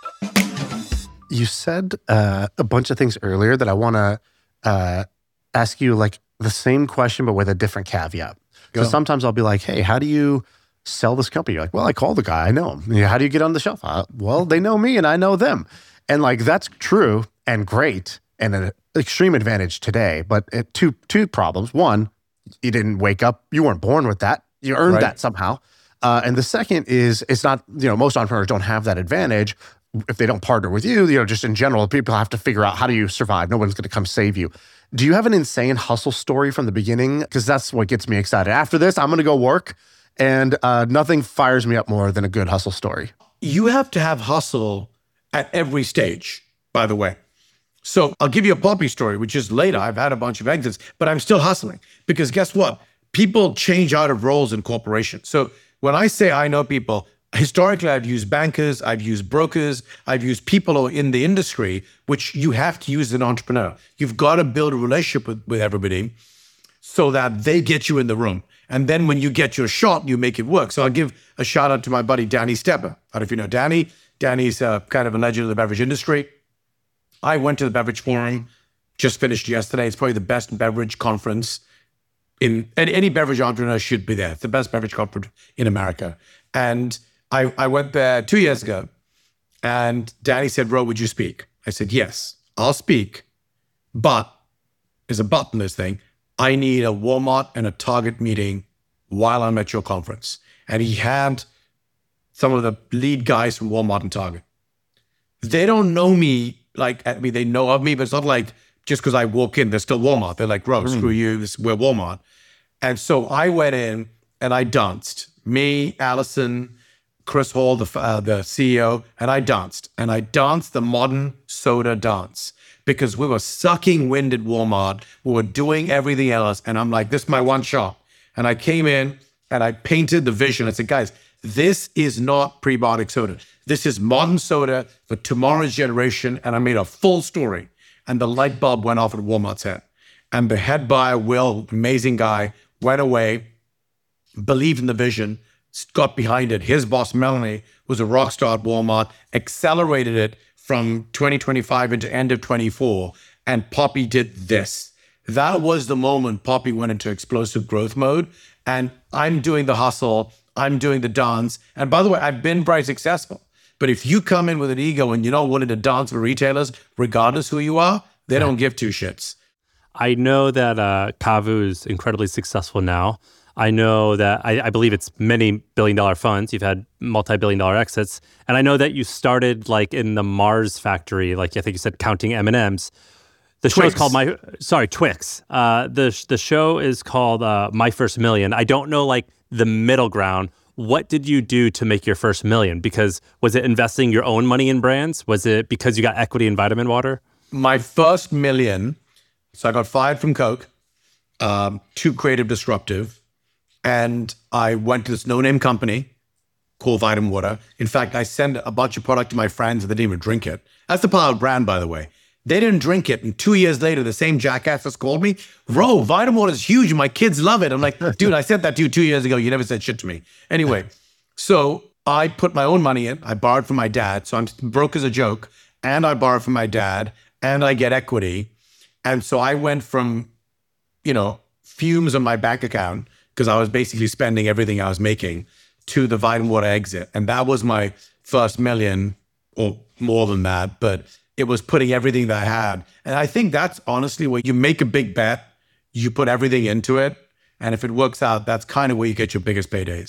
Speaker 2: You said a bunch of things earlier that I want to ask you like the same question, but with a different caveat. So sometimes I'll be like, hey, how do you sell this company? You're like, well, I call the guy, I know him. How do you get on the shelf? Well, they know me and I know them. And like, that's true and great and an extreme advantage today. But two problems. One, you didn't wake up. You weren't born with that. You earned that somehow. And the second is it's not, most entrepreneurs don't have that advantage. If they don't partner with you, just in general, people have to figure out how do you survive? No one's going to come save you. Do you have an insane hustle story from the beginning? Because that's what gets me excited. After this, I'm going to go work, and nothing fires me up more than a good hustle story.
Speaker 1: You have to have hustle at every stage, by the way. So I'll give you a Poppy story, which is later. I've had a bunch of exits, but I'm still hustling. Because guess what? People change out of roles in corporations. So when I say I know people, historically, I've used bankers, I've used brokers, I've used people in the industry, which you have to use as an entrepreneur. You've got to build a relationship with everybody so that they get you in the room. And then when you get your shot, you make it work. So I'll give a shout out to my buddy, Danny Stepper. I don't know if you know Danny. Danny's kind of a legend of the beverage industry. I went to the Beverage Forum, just finished yesterday. It's probably the best beverage conference any beverage entrepreneur should be there. It's the best beverage conference in America. And I went there 2 years ago, and Danny said, Ro, would you speak? I said, yes, I'll speak, but there's a but in this thing. I need a Walmart and a Target meeting while I'm at your conference. And he had some of the lead guys from Walmart and Target. They don't know me they know of me, but it's not like just because I walk in, they're still Walmart. They're like, Ro, screw you, we're Walmart. And so I went in and I danced. Me, Allison, Chris Hall, the CEO, and I danced. And I danced the modern soda dance because we were sucking wind at Walmart. We were doing everything else. And I'm like, this is my one shot. And I came in and I painted the vision. I said, guys, this is not prebiotic soda. This is modern soda for tomorrow's generation. And I made a full story. And the light bulb went off at Walmart's head. And the head buyer, Will, amazing guy, went away, believed in the vision, got behind it. His boss, Melanie, was a rock star at Walmart, accelerated it from 2025 into end of 24. And Poppy did this. That was the moment Poppy went into explosive growth mode. And I'm doing the hustle. I'm doing the dance. And by the way, I've been very successful. But if you come in with an ego and you're not willing to dance with retailers, regardless who you are, they don't give two shits.
Speaker 3: I know that Kavu is incredibly successful now. I know that I believe it's many billion-dollar funds. You've had multi-billion-dollar exits. And I know that you started like in the Mars factory, like I think you said counting M&Ms. The show is called Twix. The show is called My First Million. I don't know like the middle ground. What did you do to make your first million? Because was it investing your own money in brands? Was it because you got equity in Vitamin Water?
Speaker 1: My first million, so I got fired from Coke, too creative disruptive, and I went to this no-name company called Vitamin Water. In fact, I sent a bunch of product to my friends and they didn't even drink it. That's the power of brand, by the way. They didn't drink it, and 2 years later, the same jackass called me, Ro, Vitamin Water is huge, and my kids love it. I'm like, dude, I said that to you 2 years ago. You never said shit to me. Anyway, so I put my own money in. I borrowed from my dad, so I'm broke as a joke, and I borrowed from my dad, and I get equity. And so I went from, fumes on my bank account, because I was basically spending everything I was making, to the Vitamin Water exit. And that was my first million, or more than that, but it was putting everything that I had. And I think that's honestly where you make a big bet, you put everything into it, and if it works out, that's kind of where you get your biggest paydays.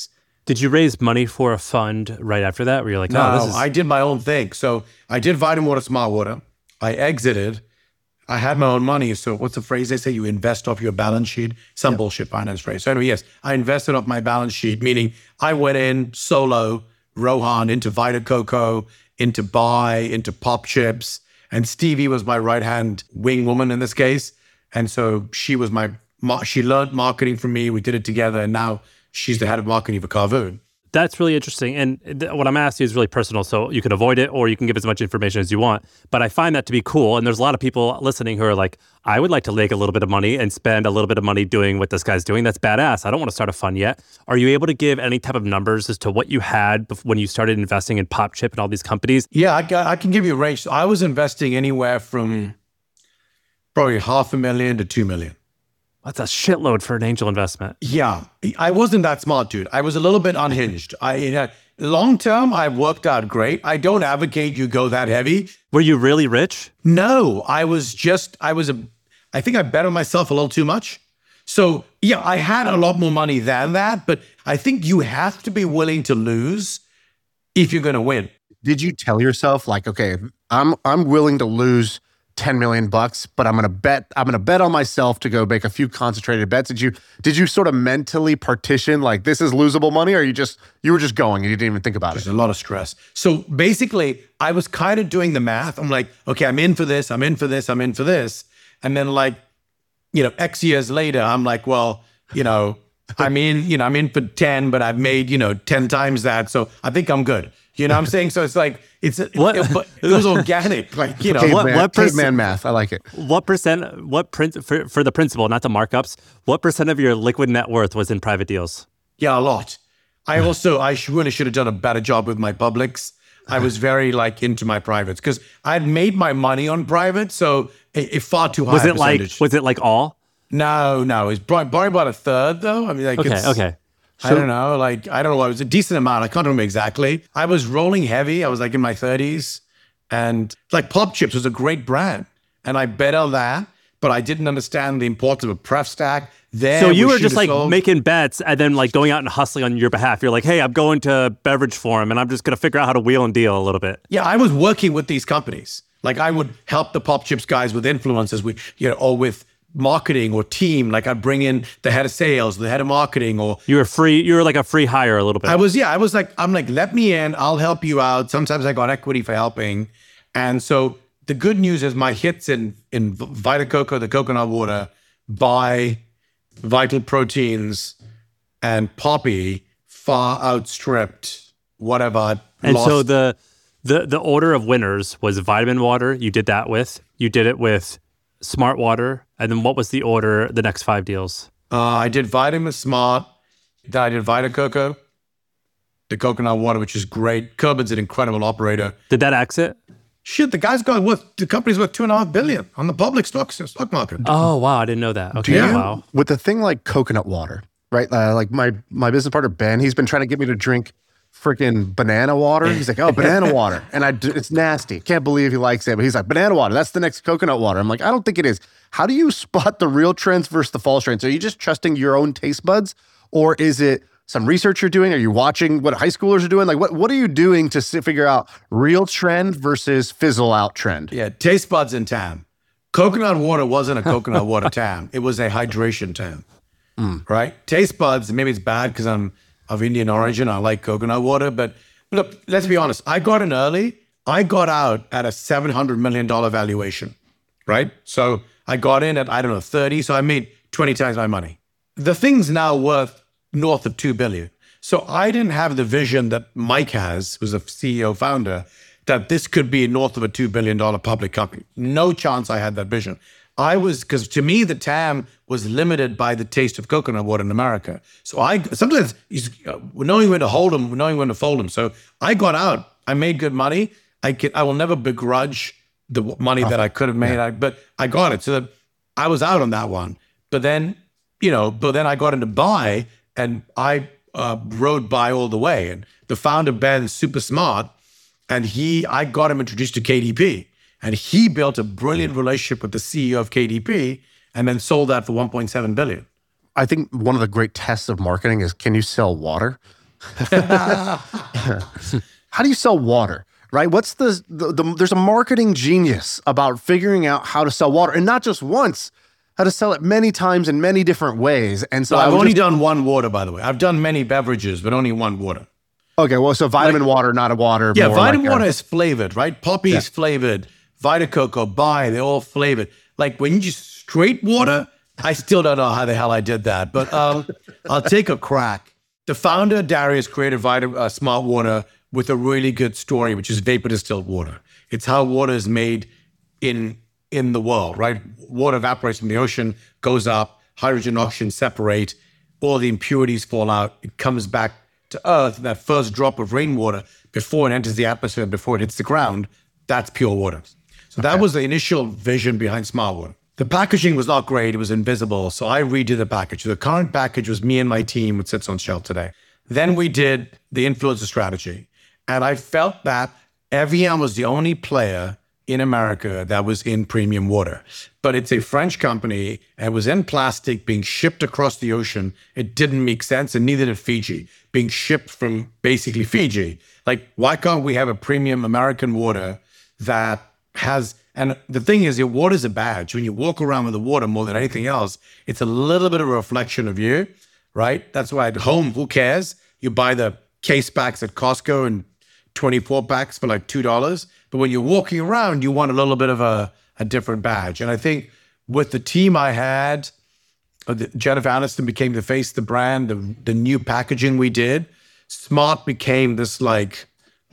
Speaker 3: Did you raise money for a fund right after that? Where you're like,
Speaker 1: No,
Speaker 3: this is...
Speaker 1: I did my own thing. So I did Vitamin Water, Smart Water. I exited. I had my own money. So what's the phrase they say? You invest off your balance sheet. Some bullshit finance phrase. So anyway, yes, I invested off my balance sheet, meaning I went in solo, Rohan, into Vita Coco, into Buy, into Pop Chips. And Stevie was my right-hand wing woman in this case. And so she was she learned marketing from me. We did it together. And now she's the head of marketing for Carvoon.
Speaker 3: That's really interesting. And what I'm asking is really personal, so you can avoid it or you can give as much information as you want. But I find that to be cool. And there's a lot of people listening who are like, I would like to make a little bit of money and spend a little bit of money doing what this guy's doing. That's badass. I don't want to start a fund yet. Are you able to give any type of numbers as to what you had when you started investing in Pop Chip and all these companies?
Speaker 1: Yeah, I can give you a range. So I was investing anywhere from probably $500,000 to $2 million.
Speaker 3: That's a shitload for an angel investment.
Speaker 1: Yeah, I wasn't that smart, dude. I was a little bit unhinged. Long term, I worked out great. I don't advocate you go that heavy.
Speaker 3: Were you really rich?
Speaker 1: No, I think I bet on myself a little too much. So yeah, I had a lot more money than that, but I think you have to be willing to lose if you're going to win.
Speaker 2: Did you tell yourself like, okay, I'm willing to lose $10 million, but I'm gonna bet on myself to go make a few concentrated bets? Did you sort of mentally partition like this is losable money, or you were just going and you didn't even think about it?
Speaker 1: There's a lot of stress. So basically, I was kind of doing the math. I'm like, okay, I'm in for this, I'm in for this, I'm in for this. And then like, X years later, I'm like, well, I'm in for 10, but I've made, 10 times that. So I think I'm good. You know what I'm saying? So it's like, it was organic. Like,
Speaker 2: caveman math. I like it.
Speaker 3: For the principal, not the markups, what percent of your liquid net worth was in private deals?
Speaker 1: Yeah, a lot. I really should have done a better job with my publics. I was very into my privates because I'd made my money on private. So it far too high percentage.
Speaker 3: Was it like all?
Speaker 1: No. It's probably about a third though. I mean,
Speaker 3: okay.
Speaker 1: I don't know. I don't know. It was a decent amount. I can't remember exactly. I was rolling heavy. I was in my 30s. And Pop Chips was a great brand. And I bet on that. But I didn't understand the importance of a pref stack.
Speaker 3: So you were just making bets and then going out and hustling on your behalf. You're like, hey, I'm going to Beverage Forum and I'm just going to figure out how to wheel and deal a little bit.
Speaker 1: Yeah, I was working with these companies. I would help the Pop Chips guys with influencers, or with marketing or team. I'd bring in the head of sales, the head of marketing, or
Speaker 3: you were like a free hire a little bit.
Speaker 1: I'm like, let me in, I'll help you out. Sometimes I got equity for helping. And so the good news is my hits in Vita Coco, the coconut water, Buy, Vital Proteins, and Poppy far outstripped whatever I lost.
Speaker 3: So the order of winners was Vitamin Water. You did that with. You did it with Smart Water. And then what was the order, the next 5 deals?
Speaker 1: I did Vitamin Smart. Then I did Vita Coco, the coconut water, which is great. Kerbin's an incredible operator.
Speaker 3: Did that exit?
Speaker 1: Shit, the company's worth $2.5 billion on the public stock market.
Speaker 3: Oh, wow. I didn't know that. Okay, wow.
Speaker 2: With the thing like coconut water, right? My business partner, Ben, he's been trying to get me to drink freaking banana water. He's like, oh, banana water. And it's nasty. Can't believe he likes it. But he's like, banana water, that's the next coconut water. I'm like, I don't think it is. How do you spot the real trends versus the false trends? Are you just trusting your own taste buds? Or is it some research you're doing? Are you watching what high schoolers are doing? What are you doing to figure out real trend versus fizzle out trend?
Speaker 1: Yeah, taste buds and TAM. Coconut water wasn't a coconut water TAM. It was a hydration TAM, right? Taste buds, maybe it's bad because I'm of Indian origin. I like coconut water. But look, let's be honest. I got in early. I got out at a $700 million valuation, right? So I got in at, 30. So I made 20 times my money. The thing's now worth north of $2 billion. So I didn't have the vision that Mike has, who's a CEO founder, that this could be north of a $2 billion public company. No chance I had that vision. Because to me, the TAM was limited by the taste of coconut water in America. So sometimes knowing when to hold them, knowing when to fold them. So I got out. I made good money. I will never begrudge the money that I could have made, but I got it. So I was out on that one. But then I got into Buy, and I rode Buy all the way. And the founder, Ben's super smart, and I got him introduced to KDP. And he built a brilliant relationship with the CEO of KDP and then sold that for $1.7 billion.
Speaker 2: I think one of the great tests of marketing is, can you sell water? How do you sell water, right? What's there's a marketing genius about figuring out how to sell water, and not just once, how to sell it many times in many different ways. And so
Speaker 1: I've only done one water, by the way. I've done many beverages, but only one water.
Speaker 2: Okay, well, so vitamin water, not a water.
Speaker 1: Yeah,
Speaker 2: more
Speaker 1: vitamin
Speaker 2: like
Speaker 1: water is flavored, right? Poppy is flavored. Vita Coco, Bai, they're all flavored. Like when you just straight water, I still don't know how the hell I did that, but I'll take a crack. The founder, Darius, created Smart Water with a really good story, which is vapor distilled water. It's how water is made in the world, right? Water evaporates from the ocean, goes up, hydrogen, oxygen separate, all the impurities fall out, it comes back to Earth, that first drop of rainwater before it enters the atmosphere, before it hits the ground, that's pure water. So that was the initial vision behind Smart Water. The packaging was not great. It was invisible. So I redid the package. The current package was me and my team, which sits on shelf today. Then we did the influencer strategy. And I felt that Evian was the only player in America that was in premium water. But it's a French company and was in plastic being shipped across the ocean. It didn't make sense, and neither did Fiji, being shipped from basically Fiji. Like, why can't we have a premium American water that has, and the thing is, your water is a badge. When you walk around with the water more than anything else, it's a little bit of a reflection of you, right? That's why at home, who cares? You buy the case packs at Costco and 24 packs for like $2. But when you're walking around, you want a little bit of a different badge. And I think with the team I had, Jennifer Aniston became the face of the brand, the new packaging we did, Smart became this like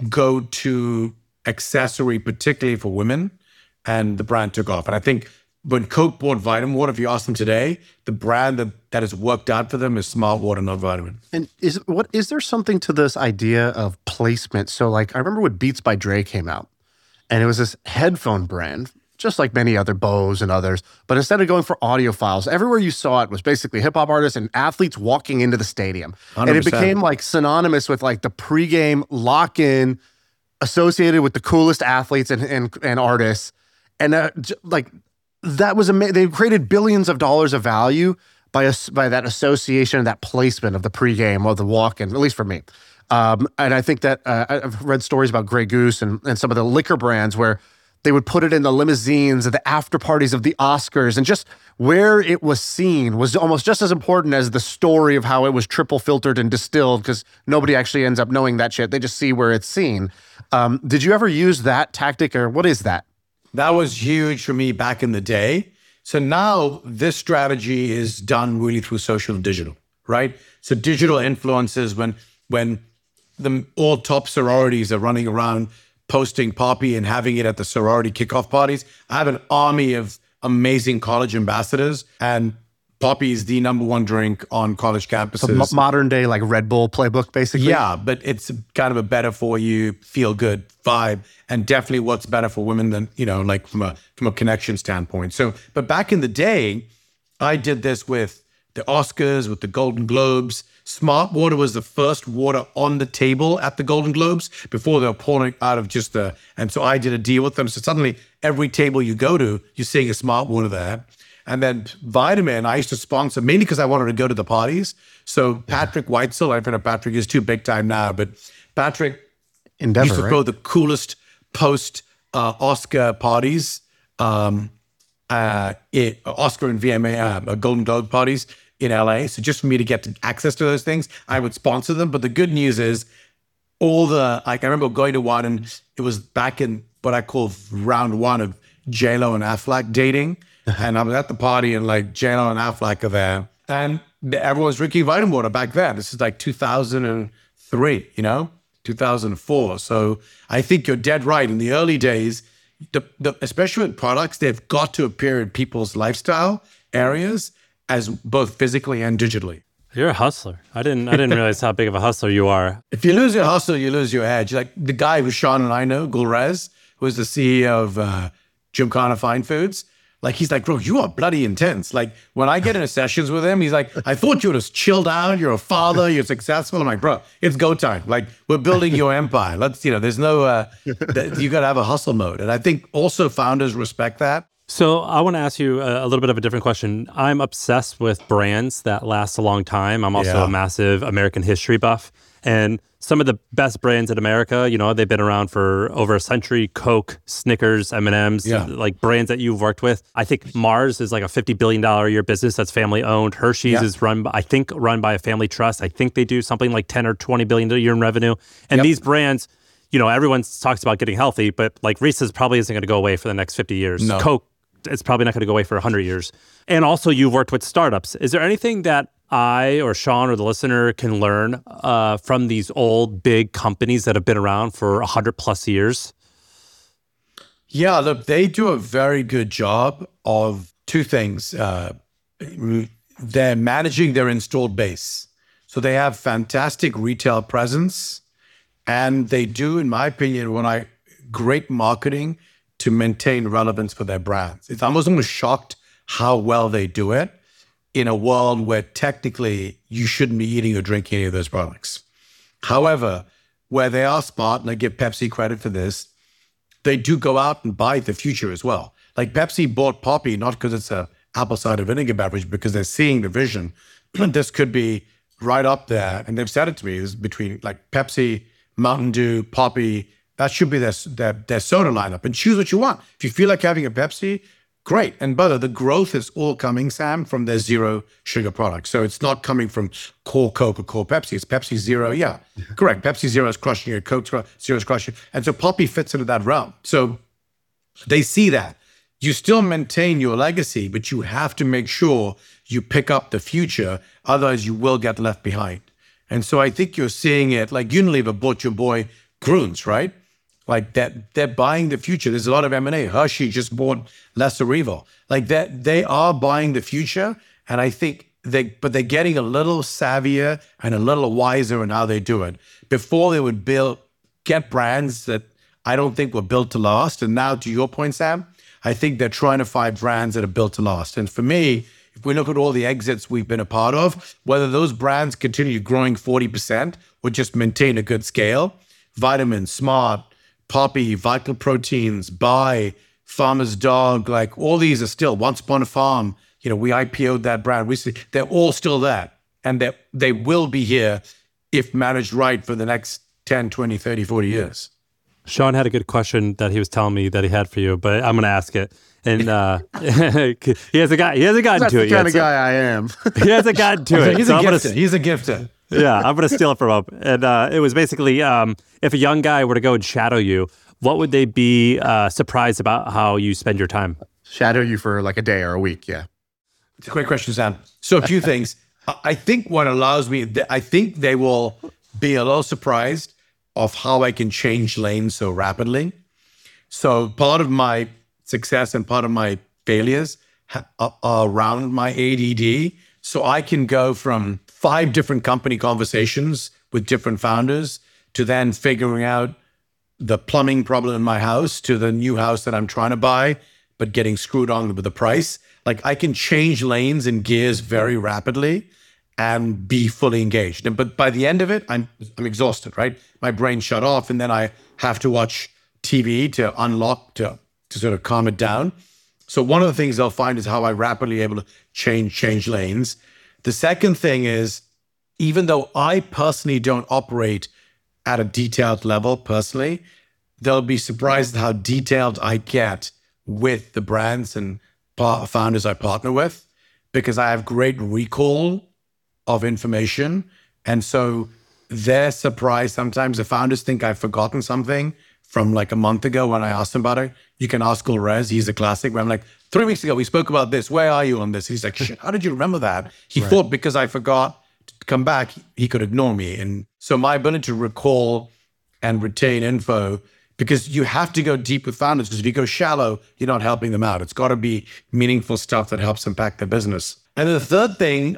Speaker 1: go-to accessory, particularly for women, and the brand took off. And I think when Coke bought Vitamin Water, if you ask them today, the brand that has worked out for them is Smart Water, not Vitamin.
Speaker 2: And is there something to this idea of placement? So like, I remember when Beats by Dre came out, and it was this headphone brand, just like many other Bose and others, but instead of going for audiophiles, everywhere you saw it was basically hip hop artists and athletes walking into the stadium. 100%. And it became like synonymous with like the pregame lock-in associated with the coolest athletes and artists. And like that was amazing. They created billions of dollars of value by that association, that placement of the pregame or the walk-in, at least for me. And I think that I've read stories about Grey Goose and some of the liquor brands where they would put it in the limousines at the after parties of the Oscars, and just where it was seen was almost just as important as the story of how it was triple filtered and distilled, because nobody actually ends up knowing that shit. They just see where it's seen. Did you ever use that tactic, or what is that?
Speaker 1: That was huge for me back in the day. So now this strategy is done really through social and digital, right? So digital influences, when the all top sororities are running around posting Poppy and having it at the sorority kickoff parties. I have an army of amazing college ambassadors, and Poppy is the number one drink on college campuses.
Speaker 2: So modern day, like Red Bull playbook, basically?
Speaker 1: Yeah, but it's kind of a better for you, feel good vibe, and definitely what's better for women than, like from a connection standpoint. So, but back in the day, I did this with the Oscars, with the Golden Globes. Smart Water was the first water on the table at the Golden Globes before they were pouring out of and so I did a deal with them. So suddenly every table you go to, you're seeing a Smart Water there. And then Vitamin, I used to sponsor mainly because I wanted to go to the parties. So Patrick Whitesell, I think Patrick is too big time now, but Patrick
Speaker 2: Endeavor,
Speaker 1: used to throw the coolest post Oscar parties, Oscar and VMA, Golden Globe parties in LA. So just for me to get access to those things, I would sponsor them. But the good news is I remember going to one, and it was back in what I call round one of J-Lo and Affleck dating. And I was at the party, and like J-Lo and Affleck are there. And everyone was drinking vitamin water back then. This is like 2003, 2004. So I think you're dead right. In the early days, especially with products, they've got to appear in people's lifestyle areas as both physically and digitally.
Speaker 3: You're a hustler. I didn't realize how big of a hustler you are.
Speaker 1: If you lose your hustle, you lose your edge. Like the guy who Sean and I know, Gulrez, who was the CEO of Gymkhana Fine Foods. Like, he's like, bro, you are bloody intense. Like, when I get into sessions with him, he's like, I thought you would have chilled out. You're a father. You're successful. I'm like, bro, it's go time. Like, we're building your empire. Let's, there's no, you got to have a hustle mode. And I think also founders respect that.
Speaker 3: So I want to ask you a little bit of a different question. I'm obsessed with brands that last a long time. I'm also a massive American history buff. And some of the best brands in America, they've been around for over a century. Coke, Snickers, M&M's, like brands that you've worked with. I think Mars is like a $50 billion a year business that's family owned. Hershey's is run by a family trust. I think they do something like 10 or 20 billion a year in revenue. And these brands, everyone talks about getting healthy, but like Reese's probably isn't going to go away for the next 50 years.
Speaker 1: No.
Speaker 3: Coke, it's probably not going to go away for 100 years. And also you've worked with startups. Is there anything that I or Sean or the listener can learn from these old big companies that have been around for 100 plus years?
Speaker 1: Yeah, look, they do a very good job of two things. They're managing their installed base. So they have fantastic retail presence, and they do, in my opinion, great marketing to maintain relevance for their brands. It's almost shocked how well they do it in a world where technically you shouldn't be eating or drinking any of those products. However, where they are smart, and I give Pepsi credit for this, they do go out and buy the future as well. Like Pepsi bought Poppi, not because it's a apple cider vinegar beverage, because they're seeing the vision. This could be right up there. And they've said it to me, is between like Pepsi, Mountain Dew, Poppi, that should be their soda lineup. And choose what you want. If you feel like having a Pepsi, great. And by the growth is all coming, Sam, from their zero sugar products. So it's not coming from core Coke or core Pepsi. It's Pepsi Zero. Yeah, correct. Pepsi Zero is crushing it. Coke Zero is crushing it. And so Poppi fits into that realm. So they see that. You still maintain your legacy, but you have to make sure you pick up the future. Otherwise, you will get left behind. And so I think you're seeing it like Unilever bought your boy Kroons, right? Like that, they're buying the future. There's a lot of M&A. Hershey just bought Lesser Evil. Like that, they are buying the future. And I think they're getting a little savvier and a little wiser in how they do it. Before they would get brands that I don't think were built to last. And now, to your point, Sam, I think they're trying to find brands that are built to last. And for me, if we look at all the exits we've been a part of, whether those brands continue growing 40% or just maintain a good scale, Vitamins, Smart, Poppi, Vital Proteins, Bai, Farmer's Dog, like all these are still Once Upon a Farm. We IPO'd that brand. They're all still there. And they will be here if managed right for the next 10, 20, 30, 40 years.
Speaker 3: Sean had a good question that he was telling me that he had for you, but I'm going to ask it. And he hasn't gotten to it yet.
Speaker 2: That's the kind of guy I am.
Speaker 3: He hasn't gotten to it.
Speaker 1: He's a gifter.
Speaker 3: Yeah, I'm going to steal it from him. And it was basically, if a young guy were to go and shadow you, what would they be surprised about how you spend your time?
Speaker 2: Shadow you for like a day or a week, yeah.
Speaker 1: It's a great question, Sam. So a few things. I think what allows me, I think they will be a little surprised of how I can change lanes so rapidly. So part of my success and part of my failures are around my ADD. So I can go from 5 different company conversations with different founders to then figuring out the plumbing problem in my house to the new house that I'm trying to buy, but getting screwed on with the price. Like I can change lanes and gears very rapidly and be fully engaged. But by the end of it, I'm exhausted, right? My brain shut off, and then I have to watch TV to unlock, to sort of calm it down. So one of the things they'll find is how I rapidly able to change lanes. The second thing is, even though I personally don't operate at a detailed level personally, they'll be surprised at how detailed I get with the brands and founders I partner with, because I have great recall of information. And so they're surprised. Sometimes the founders think I've forgotten something from like a month ago when I asked him about it. You can ask Ulrez, he's a classic, where I'm like, 3 weeks ago, we spoke about this. Where are you on this? He's like, shit, how did you remember that? He thought because I forgot to come back, he could ignore me. And so my ability to recall and retain info, because you have to go deep with founders, because if you go shallow, you're not helping them out. It's got to be meaningful stuff that helps impact their business. And then the third thing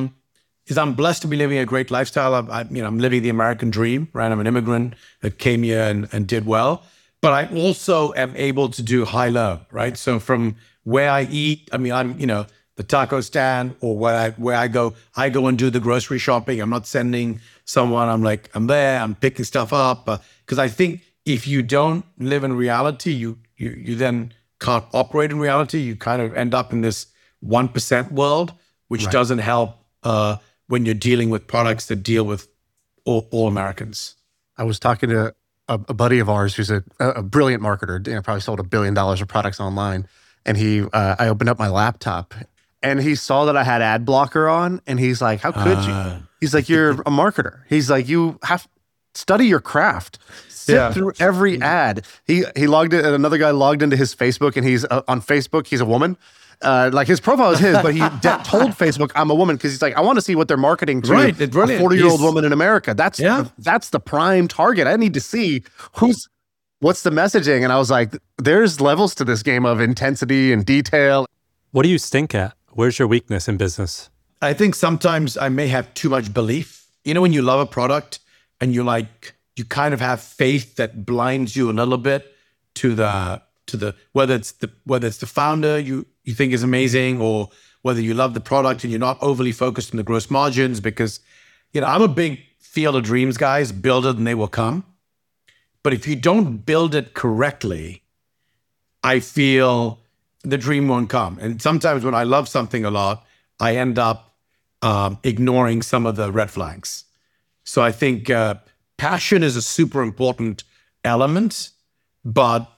Speaker 1: is I'm blessed to be living a great lifestyle. I'm living the American dream, right? I'm an immigrant that came here and did well. But I also am able to do high-low, right? So from where I eat, I'm, the taco stand, or where I go and do the grocery shopping. I'm not sending someone. I'm there, I'm picking stuff up. Because I think if you don't live in reality, you then can't operate in reality. You kind of end up in this 1% world, which doesn't help when you're dealing with products that deal with all Americans.
Speaker 2: I was talking to a buddy of ours who's a brilliant marketer, probably sold $1 billion of products online. And I opened up my laptop and he saw that I had ad blocker on and he's like, how could you? He's like, you're a marketer. He's like, you have to study your craft. Sit through every ad. He logged in, and another guy logged into his Facebook and he's on Facebook. He's a woman. Like his profile is his, but he told Facebook, I'm a woman, because he's like, I want to see what they're marketing to a 40-year-old woman in America. That's the prime target. I need to see what's the messaging. And I was like, there's levels to this game of intensity and detail.
Speaker 3: What do you stink at? Where's your weakness in business?
Speaker 1: I think sometimes I may have too much belief. You know, when you love a product and you kind of have faith that blinds you a little bit to the whether it's the founder you think is amazing, or whether you love the product and you're not overly focused on the gross margins, because, I'm a big Field of Dreams guys, build it and they will come. But if you don't build it correctly, I feel the dream won't come. And sometimes when I love something a lot, I end up ignoring some of the red flags. So I think passion is a super important element, but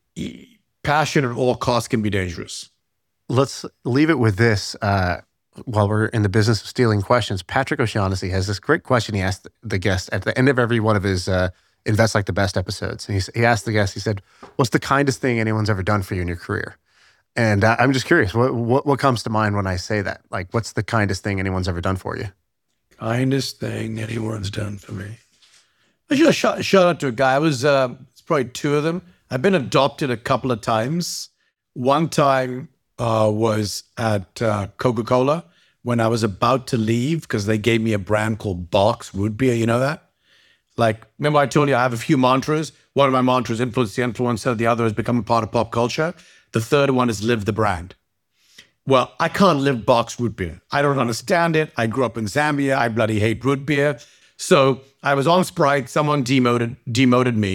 Speaker 1: passion at all costs can be dangerous.
Speaker 2: Let's leave it with this. While we're in the business of stealing questions, Patrick O'Shaughnessy has this great question he asked the guest at the end of every one of his Invest Like the Best episodes. And he asked the guest, he said, what's the kindest thing anyone's ever done for you in your career? And I'm just curious, what comes to mind when I say that? Like, what's the kindest thing anyone's ever done for you?
Speaker 1: Kindest thing anyone's done for me. I should shout out to a guy. It's probably two of them. I've been adopted a couple of times. One time was at Coca-Cola when I was about to leave, because they gave me a brand called Barq's root beer. You know that? Like, remember I told you I have a few mantras? One of my mantras, influence the influencer. The other is become a part of pop culture. The third one is live the brand. Well, I can't live Barq's root beer. I don't understand it. I grew up in Zambia. I bloody hate root beer. So I was on Sprite. Someone demoted me.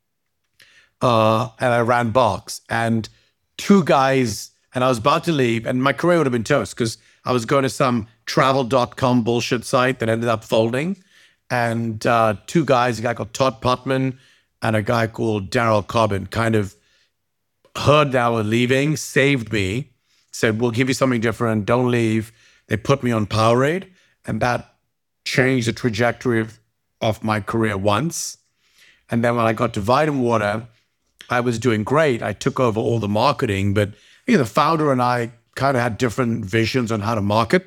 Speaker 1: And I ran Barq's. And two guys, and I was about to leave, and my career would have been toast, because I was going to some travel.com bullshit site that ended up folding. And two guys, a guy called Todd Putman and a guy called Daryl Cobbin, kind of heard that I was leaving, saved me, said, we'll give you something different, don't leave. They put me on Powerade, and that changed the trajectory of my career once. And then when I got to Vitamin Water, I was doing great. I took over all the marketing, but the founder and I kind of had different visions on how to market.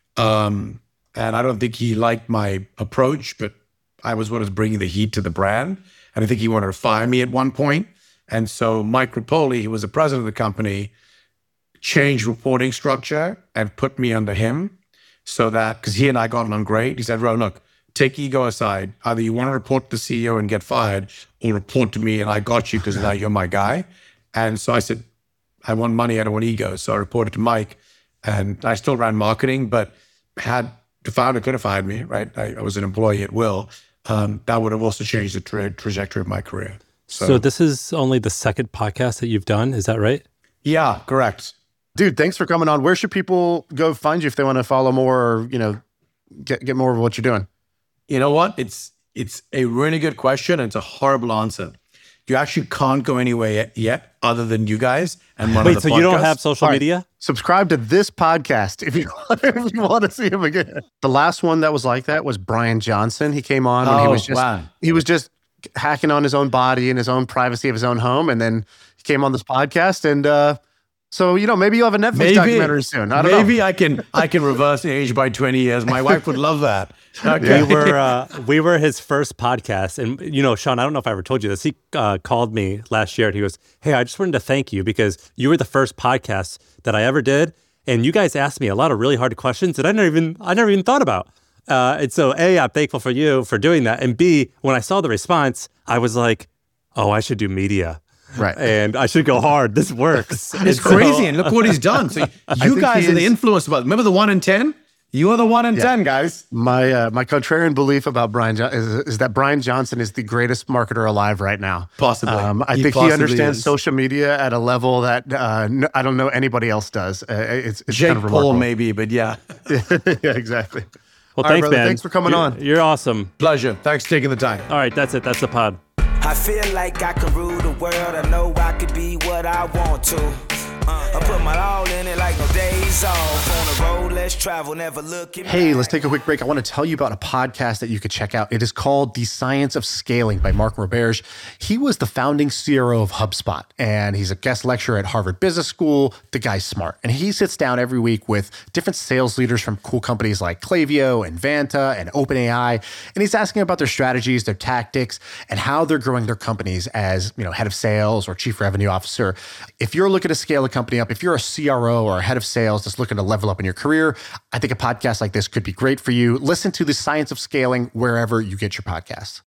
Speaker 1: And I don't think he liked my approach, but I was what was bringing the heat to the brand. And I think he wanted to fire me at one point. And so Mike Rapoli, who was the president of the company, changed reporting structure and put me under him, so that, because he and I got along great, he said, Ro, look, take ego aside. Either you want to report to the CEO and get fired, or report to me and I got you because now you're my guy. And so I said, I want money, I don't want ego. So I reported to Mike, and I still ran marketing, but had the founder could have fired me, right? I was an employee at will. That would have also changed the trajectory of my career.
Speaker 3: So this is only the second podcast that you've done, is that right?
Speaker 1: Yeah, correct.
Speaker 2: Dude, thanks for coming on. Where should people go find you if they want to follow more, or, get more of what you're doing?
Speaker 1: You know what? It's a really good question, and it's a horrible answer. You actually can't go anywhere yet other than you guys and one of the podcasts.
Speaker 3: Wait, so you don't have social media?
Speaker 2: Subscribe to this podcast if you want to see him again. The last one that was like that was Brian Johnson. He came on when he was just hacking on his own body and his own privacy of his own home, and then he came on this podcast, and so maybe you'll have a Netflix documentary soon. I don't know.
Speaker 1: Maybe I can reverse age by 20 years. My wife would love that. Okay.
Speaker 3: We were his first podcast, and Sean, I don't know if I ever told you this. He called me last year, and he goes, "Hey, I just wanted to thank you because you were the first podcast that I ever did, and you guys asked me a lot of really hard questions that I never even thought about. And so, A, I'm thankful for you for doing that, and B, when I saw the response, I was like, oh, I should do media."
Speaker 2: Right.
Speaker 3: And I should go hard. This works.
Speaker 1: It's crazy. And look what he's done. So you guys are the influence. Remember the 1 in 10? You are the 1 in 10, guys.
Speaker 2: My contrarian belief about Brian is that Brian Johnson is the greatest marketer alive right now.
Speaker 1: Possibly.
Speaker 2: I think he understands social media at a level that I don't know anybody else does. It's
Speaker 1: Jake
Speaker 2: kind of remarkable.
Speaker 1: Paul maybe, but yeah.
Speaker 2: Yeah, exactly.
Speaker 3: Well,
Speaker 2: All right,
Speaker 3: thanks,
Speaker 2: brother.
Speaker 3: man.
Speaker 2: Thanks for coming on.
Speaker 3: You're awesome.
Speaker 1: Pleasure. Thanks for taking the time.
Speaker 3: All right, that's it. That's the pod.
Speaker 4: I feel like I can rule the world. I know I could be what I want to. I put my all in it like no days off. On the road, let's travel, never looking back.
Speaker 2: Hey, let's take a quick break. I want to tell you about a podcast that you could check out. It is called The Science of Scaling by Mark Roberge. He was the founding CRO of HubSpot, and he's a guest lecturer at Harvard Business School. The guy's smart. And he sits down every week with different sales leaders from cool companies like Klaviyo and Vanta and OpenAI. And he's asking about their strategies, their tactics, and how they're growing their companies as, head of sales or chief revenue officer. If you're looking to scale a company up, if you're a CRO or a head of sales that's looking to level up in your career, I think a podcast like this could be great for you. Listen to The Science of Scaling wherever you get your podcasts.